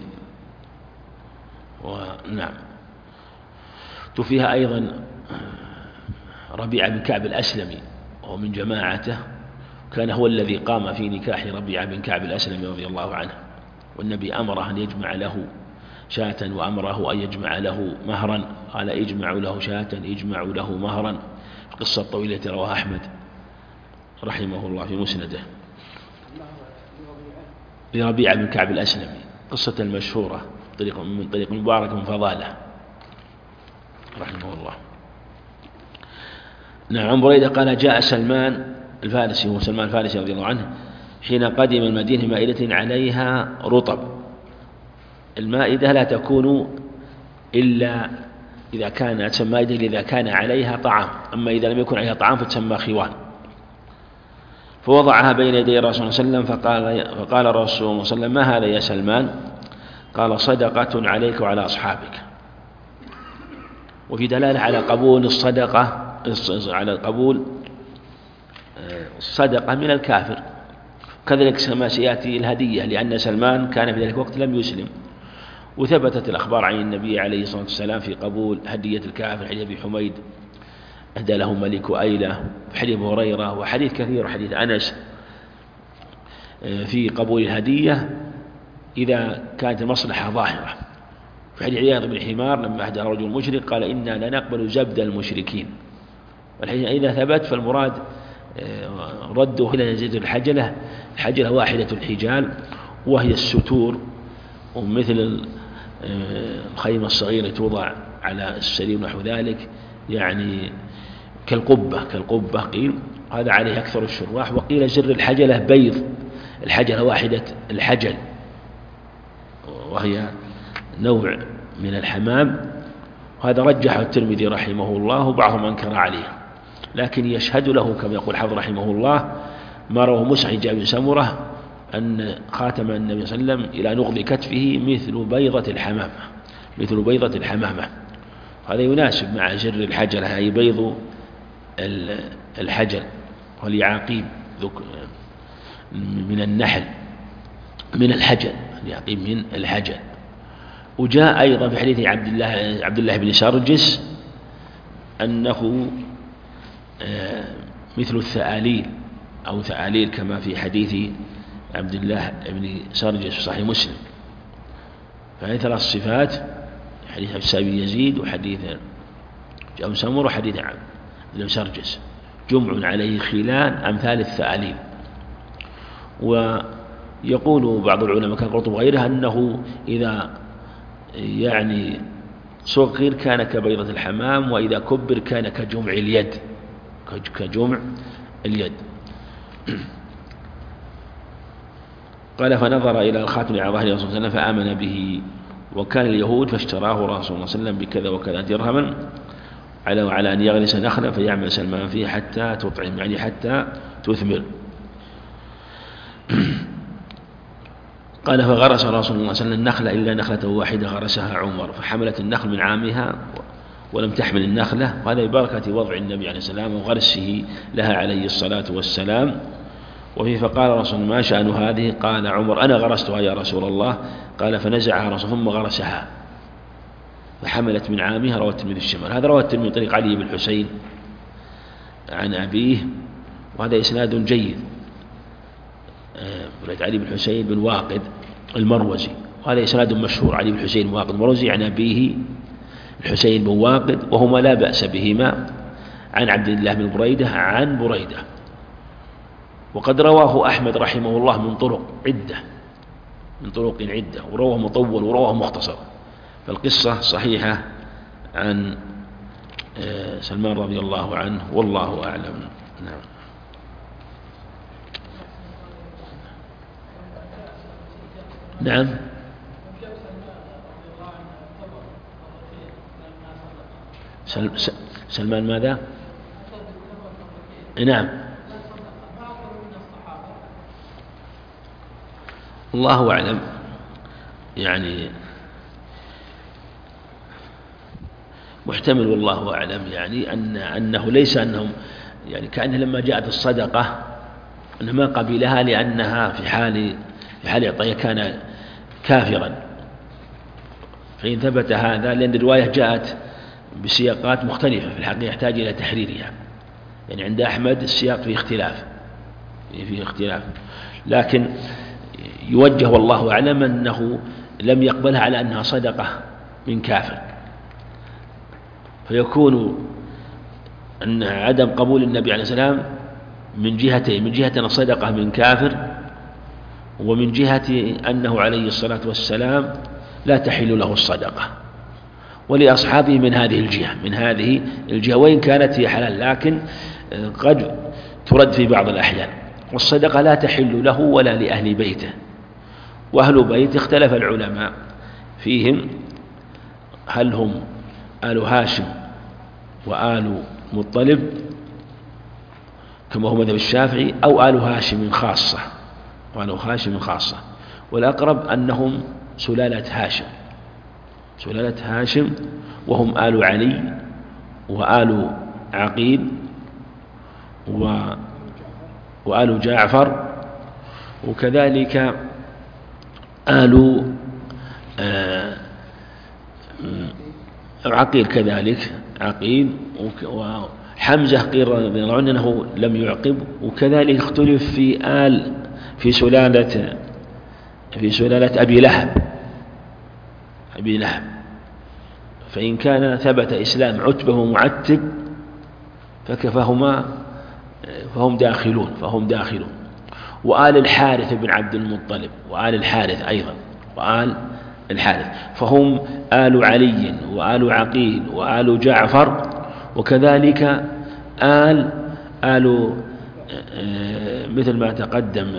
S2: ونعم، توفيها أيضا ربيعة بن كعب الأسلمي وهو من جماعته، كان هو الذي قام في نكاح ربيعة بن كعب الأسلمي رضي الله عنه، والنبي أمره أن يجمع له شاة وأمره أن يجمع له مهرا، قال اجمع له شاة اجمع له مهرا. قصة طويلة رواها أحمد رحمه الله في مسنده لربيعة بن كعب الأسلمي، قصة المشهورة من طريق مبارك بن فضالة رحمه الله. نعم. عن بريدة قال جاء سلمان الفارسي، هو سلمان الفارسي رضي الله عنه، حين قدم المدينة مائدة عليها رطب. المائدة لا تكون إلا إذا كان تسمى مائدة إذا كان عليها طعام، أما إذا لم يكن عليها طعام فتسمى خوان. فوضعها بين يدي الرسول صلى الله عليه وسلم، فقال الرسول صلى الله عليه وسلم ما هذا يا سلمان؟ قال صدقة عليك وعلى أصحابك. وفي دلالة على قبول الصدقة، على قبول الصدقة من الكافر. كذلك كما سيأتي الهدية، لأن سلمان كان في ذلك الوقت لم يسلم، وثبتت الأخبار عن النبي عليه الصلاة والسلام في قبول هدية الكافر، حديث أبي حميد أهدى له ملك أيلة، حديث أبي هريرة، وحديث كثير، وحديث أنس في قبول الهدية إذا كانت المصلحة ظاهرة. في حديث عياض بن حمار لما أهدى رجل مشرك قال إنا لا نقبل زبد المشركين. والحديث إذا ثبت فالمراد رده إلى زيت الحجلة واحدة الحجال، وهي الستور، ومثل الخيمة الصغيرة توضع على السرير نحو ذلك، يعني كالقبة قيل، هذا عليه أكثر الشراح. وقيل زر الحجلة بيض الحجلة واحدة الحجل، وهي نوع من الحمام. وهذا رجحه الترمذي رحمه الله، وبعضهم أنكر عليه، لكن يشهد له كما يقول حافظ رحمه الله ما رواه مسعد بن سمرة أن خاتم النبي صلى الله عليه وسلم إلى نغض كتفه مثل بيضة الحمامة. هذا يناسب مع زر الحجلة، أي بيض الحجل، واليعاقيب من النحل من الحجل، اليعاقيب من الحجل. وجاء أيضا في حديث عبد الله بن سرجس أنه مثل الثآليل أو ثآليل كما في حديث عبد الله بن سرجس في صحيح مسلم. فهذه 3 صفات، حديث عبد السائب بن يزيد، وحديث أبو سمر، وحديث عبد الله بن سرجس، جمع عليه خلان أمثال الثآليل. ويقول بعض العلماء كقرطبي وغيره أنه إذا يعني صغر كان كبيضة الحمام، وإذا كبر كان كجمع اليد. قال فنظر إلى الخاتم على ظهر رسول الله فآمن به، وكان اليهود فاشتراه رسول الله صلى الله عليه وسلم بكذا وكذا درهما على أن يغرس نخلا فيعمل سلمان فيه حتى تطعم، يعني حتى تثمر. قال فغرس رسول الله صلى الله عليه وسلم النخلة إلا نخلة واحدة غرسها عمر، فحملت النخل من عامها ولم تحمل النخلة، وهذا ببركة وضع النبي عليه السلام وغرسه لها عليه الصلاة والسلام. وفي فقال رسول ما شأن هذه؟ قال عمر أنا غرستها يا رسول الله. قال فنزعها رسول ثم غرسها فحملت من عامها. رواه الترمذي الشمال. هذا رواه الترمذي من طريق علي بن الحسين عن أبيه، وهذا إسناد جيد. علي بن حسين بن واقد المروزي، وهذا إسناد مشهور. علي بن حسين واقد المروزي عن أبيه الحسين بن واقد، وهما لا بأس بهما، عن عبد الله بن بريدة عن بريدة. وقد رواه أحمد رحمه الله من طرق عدة، ورواه مطول ورواه مختصر، فالقصة صحيحة عن سلمان رضي الله عنه، والله أعلم. نعم. نعم. سلمان ماذا؟ نعم. الله أعلم، يعني محتمل والله أعلم، يعني أنه ليس أنهم يعني كأنه لما جاءت الصدقة أنه ما قبلها لأنها في حال إعطائها كان كافرا، فإن ثبت هذا، لأن الرواية جاءت بسياقات مختلفة في الحقيقة يحتاج إلى تحريرها، يعني عند أحمد السياق فيه اختلاف، لكن يوجه والله أعلم أنه لم يقبلها على أنها صدقة من كافر، فيكون أن عدم قبول النبي عليه السلام من جهتين: من جهة أن صدقة من كافر، ومن جهة أنه عليه الصلاة والسلام لا تحل له الصدقة، ولأصحابه من هذه الجهة وإن كانت هي حلال، لكن قد ترد في بعض الأحيان. والصدقة لا تحل له ولا لأهل بيته، وأهل بيت اختلف العلماء فيهم هل هم آل هاشم وآل مطلب كما هو مذهب الشافعي، أو آل هاشم خاصة، والأقرب أنهم سلالة هاشم، وهم آل علي وآل عقيل وآل جعفر، وكذلك آل عقيل، وحمزة قيل رضي الله عنه أنه لم يعقب، وكذلك اختلف في سلالة أبي لهب، فإن كان ثبت إسلام عتبة ومعتب فهم داخلون، وآل الحارث بن عبد المطلب، وآل الحارث فهم آل علي وآل عقيل وآل جعفر، وكذلك آل مثل ما تقدم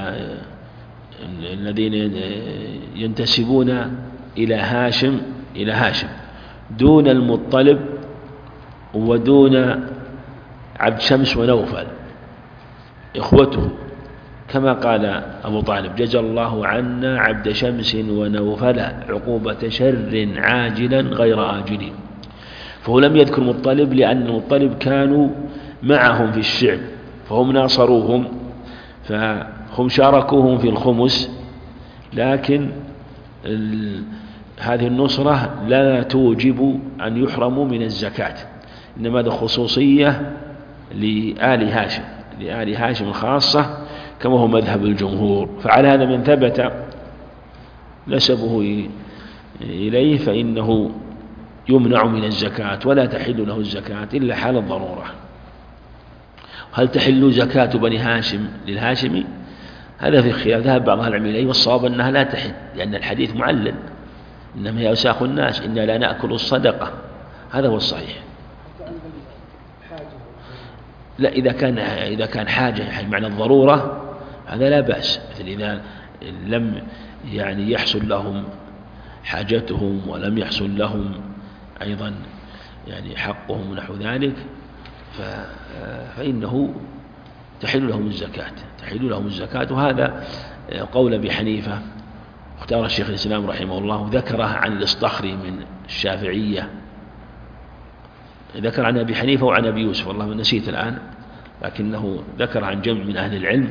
S2: الذين ينتسبون إلى هاشم دون المطلب ودون عبد شمس ونوفل إخوته، كما قال أبو طالب: جزى الله عنا عبد شمس ونوفل عقوبة شر عاجلا غير آجل. فهو لم يذكر مطلب لأن المطلب كانوا معهم في الشعب، فهم ناصروهم، فهم شاركوهم في الخمس، لكن هذه النصرة لا توجب أن يحرموا من الزكاة، إنما هذا خصوصية لآل هاشم خاصة كما هو مذهب الجمهور. فعلى هذا من ثبت نسبه إليه فإنه يمنع من الزكاة، ولا تحل له الزكاة إلا حال الضرورة. هل تحل زكاة بني هاشم للهاشمي؟ هذا في خلاف، ذهب بعض أهل العلم إليه، والصواب أنها لا تحل، لأن الحديث معلل: إنما هي أوساخ الناس، إنا لا نأكل الصدقة. هذا هو الصحيح. لا، إذا كان حاجة معنى الضرورة هذا لا بأس، مثل إذا لم يعني يحصل لهم حاجتهم ولم يحصل لهم أيضا يعني حقهم ونحو ذلك، فإنه تحل لهم الزكاة. وهذا قول أبي حنيفة، اختار الشيخ الإسلام رحمه الله، ذكره عن الإصطخري من الشافعية، ذكر عن أبي حنيفة وعن أبي يوسف، والله نسيت الآن، لكنه ذكر عن جمع من أهل العلم،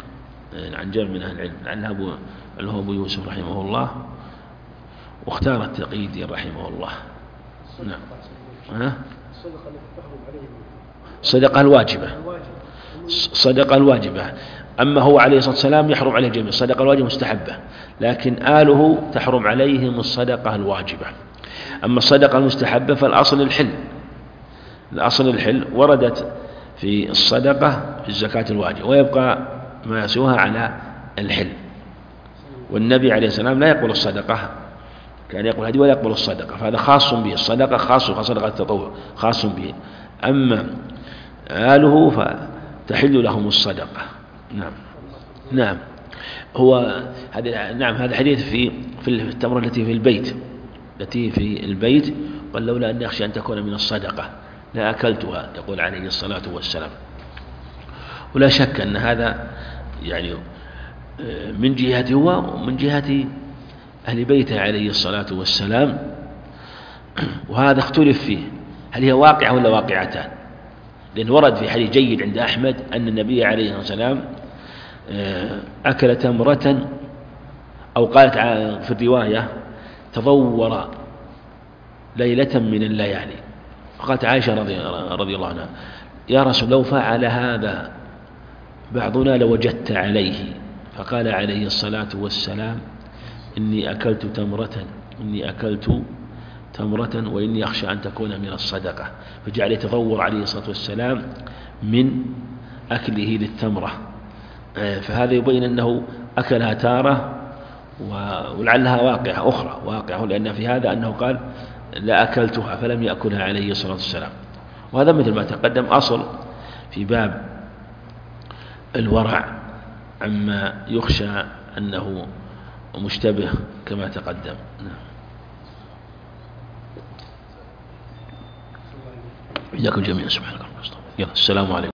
S2: لعله أبو يوسف رحمه الله، واختار التقييدي رحمه الله. نعم. الصدقة الواجبة. أما هو عليه الصلاة والسلام يحرم عليه الجميع، الصدقة الواجبة مستحبة، لكن آله تحرم عليهم الصدقة الواجبة. أما الصدقة المستحبة فالأصل الحل، وردت في الصدقة في الزكاة الواجبة، ويبقى ما يسوها على الحل. والنبي عليه السلام لا يقبل الصدقة، كان يقبل الهدي ولا يقبل الصدقة، فهذا خاص به، الصدقة صدقة التطوع خاص به. أما آله فتحل لهم الصدقة. نعم. هذا حديث في التمرة التي في البيت، قال: لولا أن أخشى أن تكون من الصدقة لا أكلتها، يقول عليه الصلاة والسلام. ولا شك أن هذا يعني من جهته هو ومن جهة أهل بيته عليه الصلاة والسلام، وهذا اختلف فيه، هل هي واقعة ولا واقعتان؟ لأن ورد في حديث جيد عند أحمد أن النبي عليه الصلاة والسلام أكل تمرة، أو قالت في الرواية تضور ليلة من الليالي، فقالت عائشة رضي الله عنها: يا رسول لو فعل هذا بعضنا لوجدت عليه. فقال عليه الصلاة والسلام: إني أكلت تمرة وإني أخشى أن تكون من الصدقة. فجعل يتضور عليه الصلاة والسلام من أكله للتمرة، فهذا يبين أنه أكلها تارة، ولعلها واقعة أخرى، واقعة لأن في هذا أنه قال: لا أكلتها، فلم يأكلها عليه الصلاة والسلام. وهذا مثل ما تقدم أصل في باب الورع عما يخشى أنه مشتبه كما تقدم. إياكم جميعا، سبحانك اللهم وبحمدك، السلام عليكم.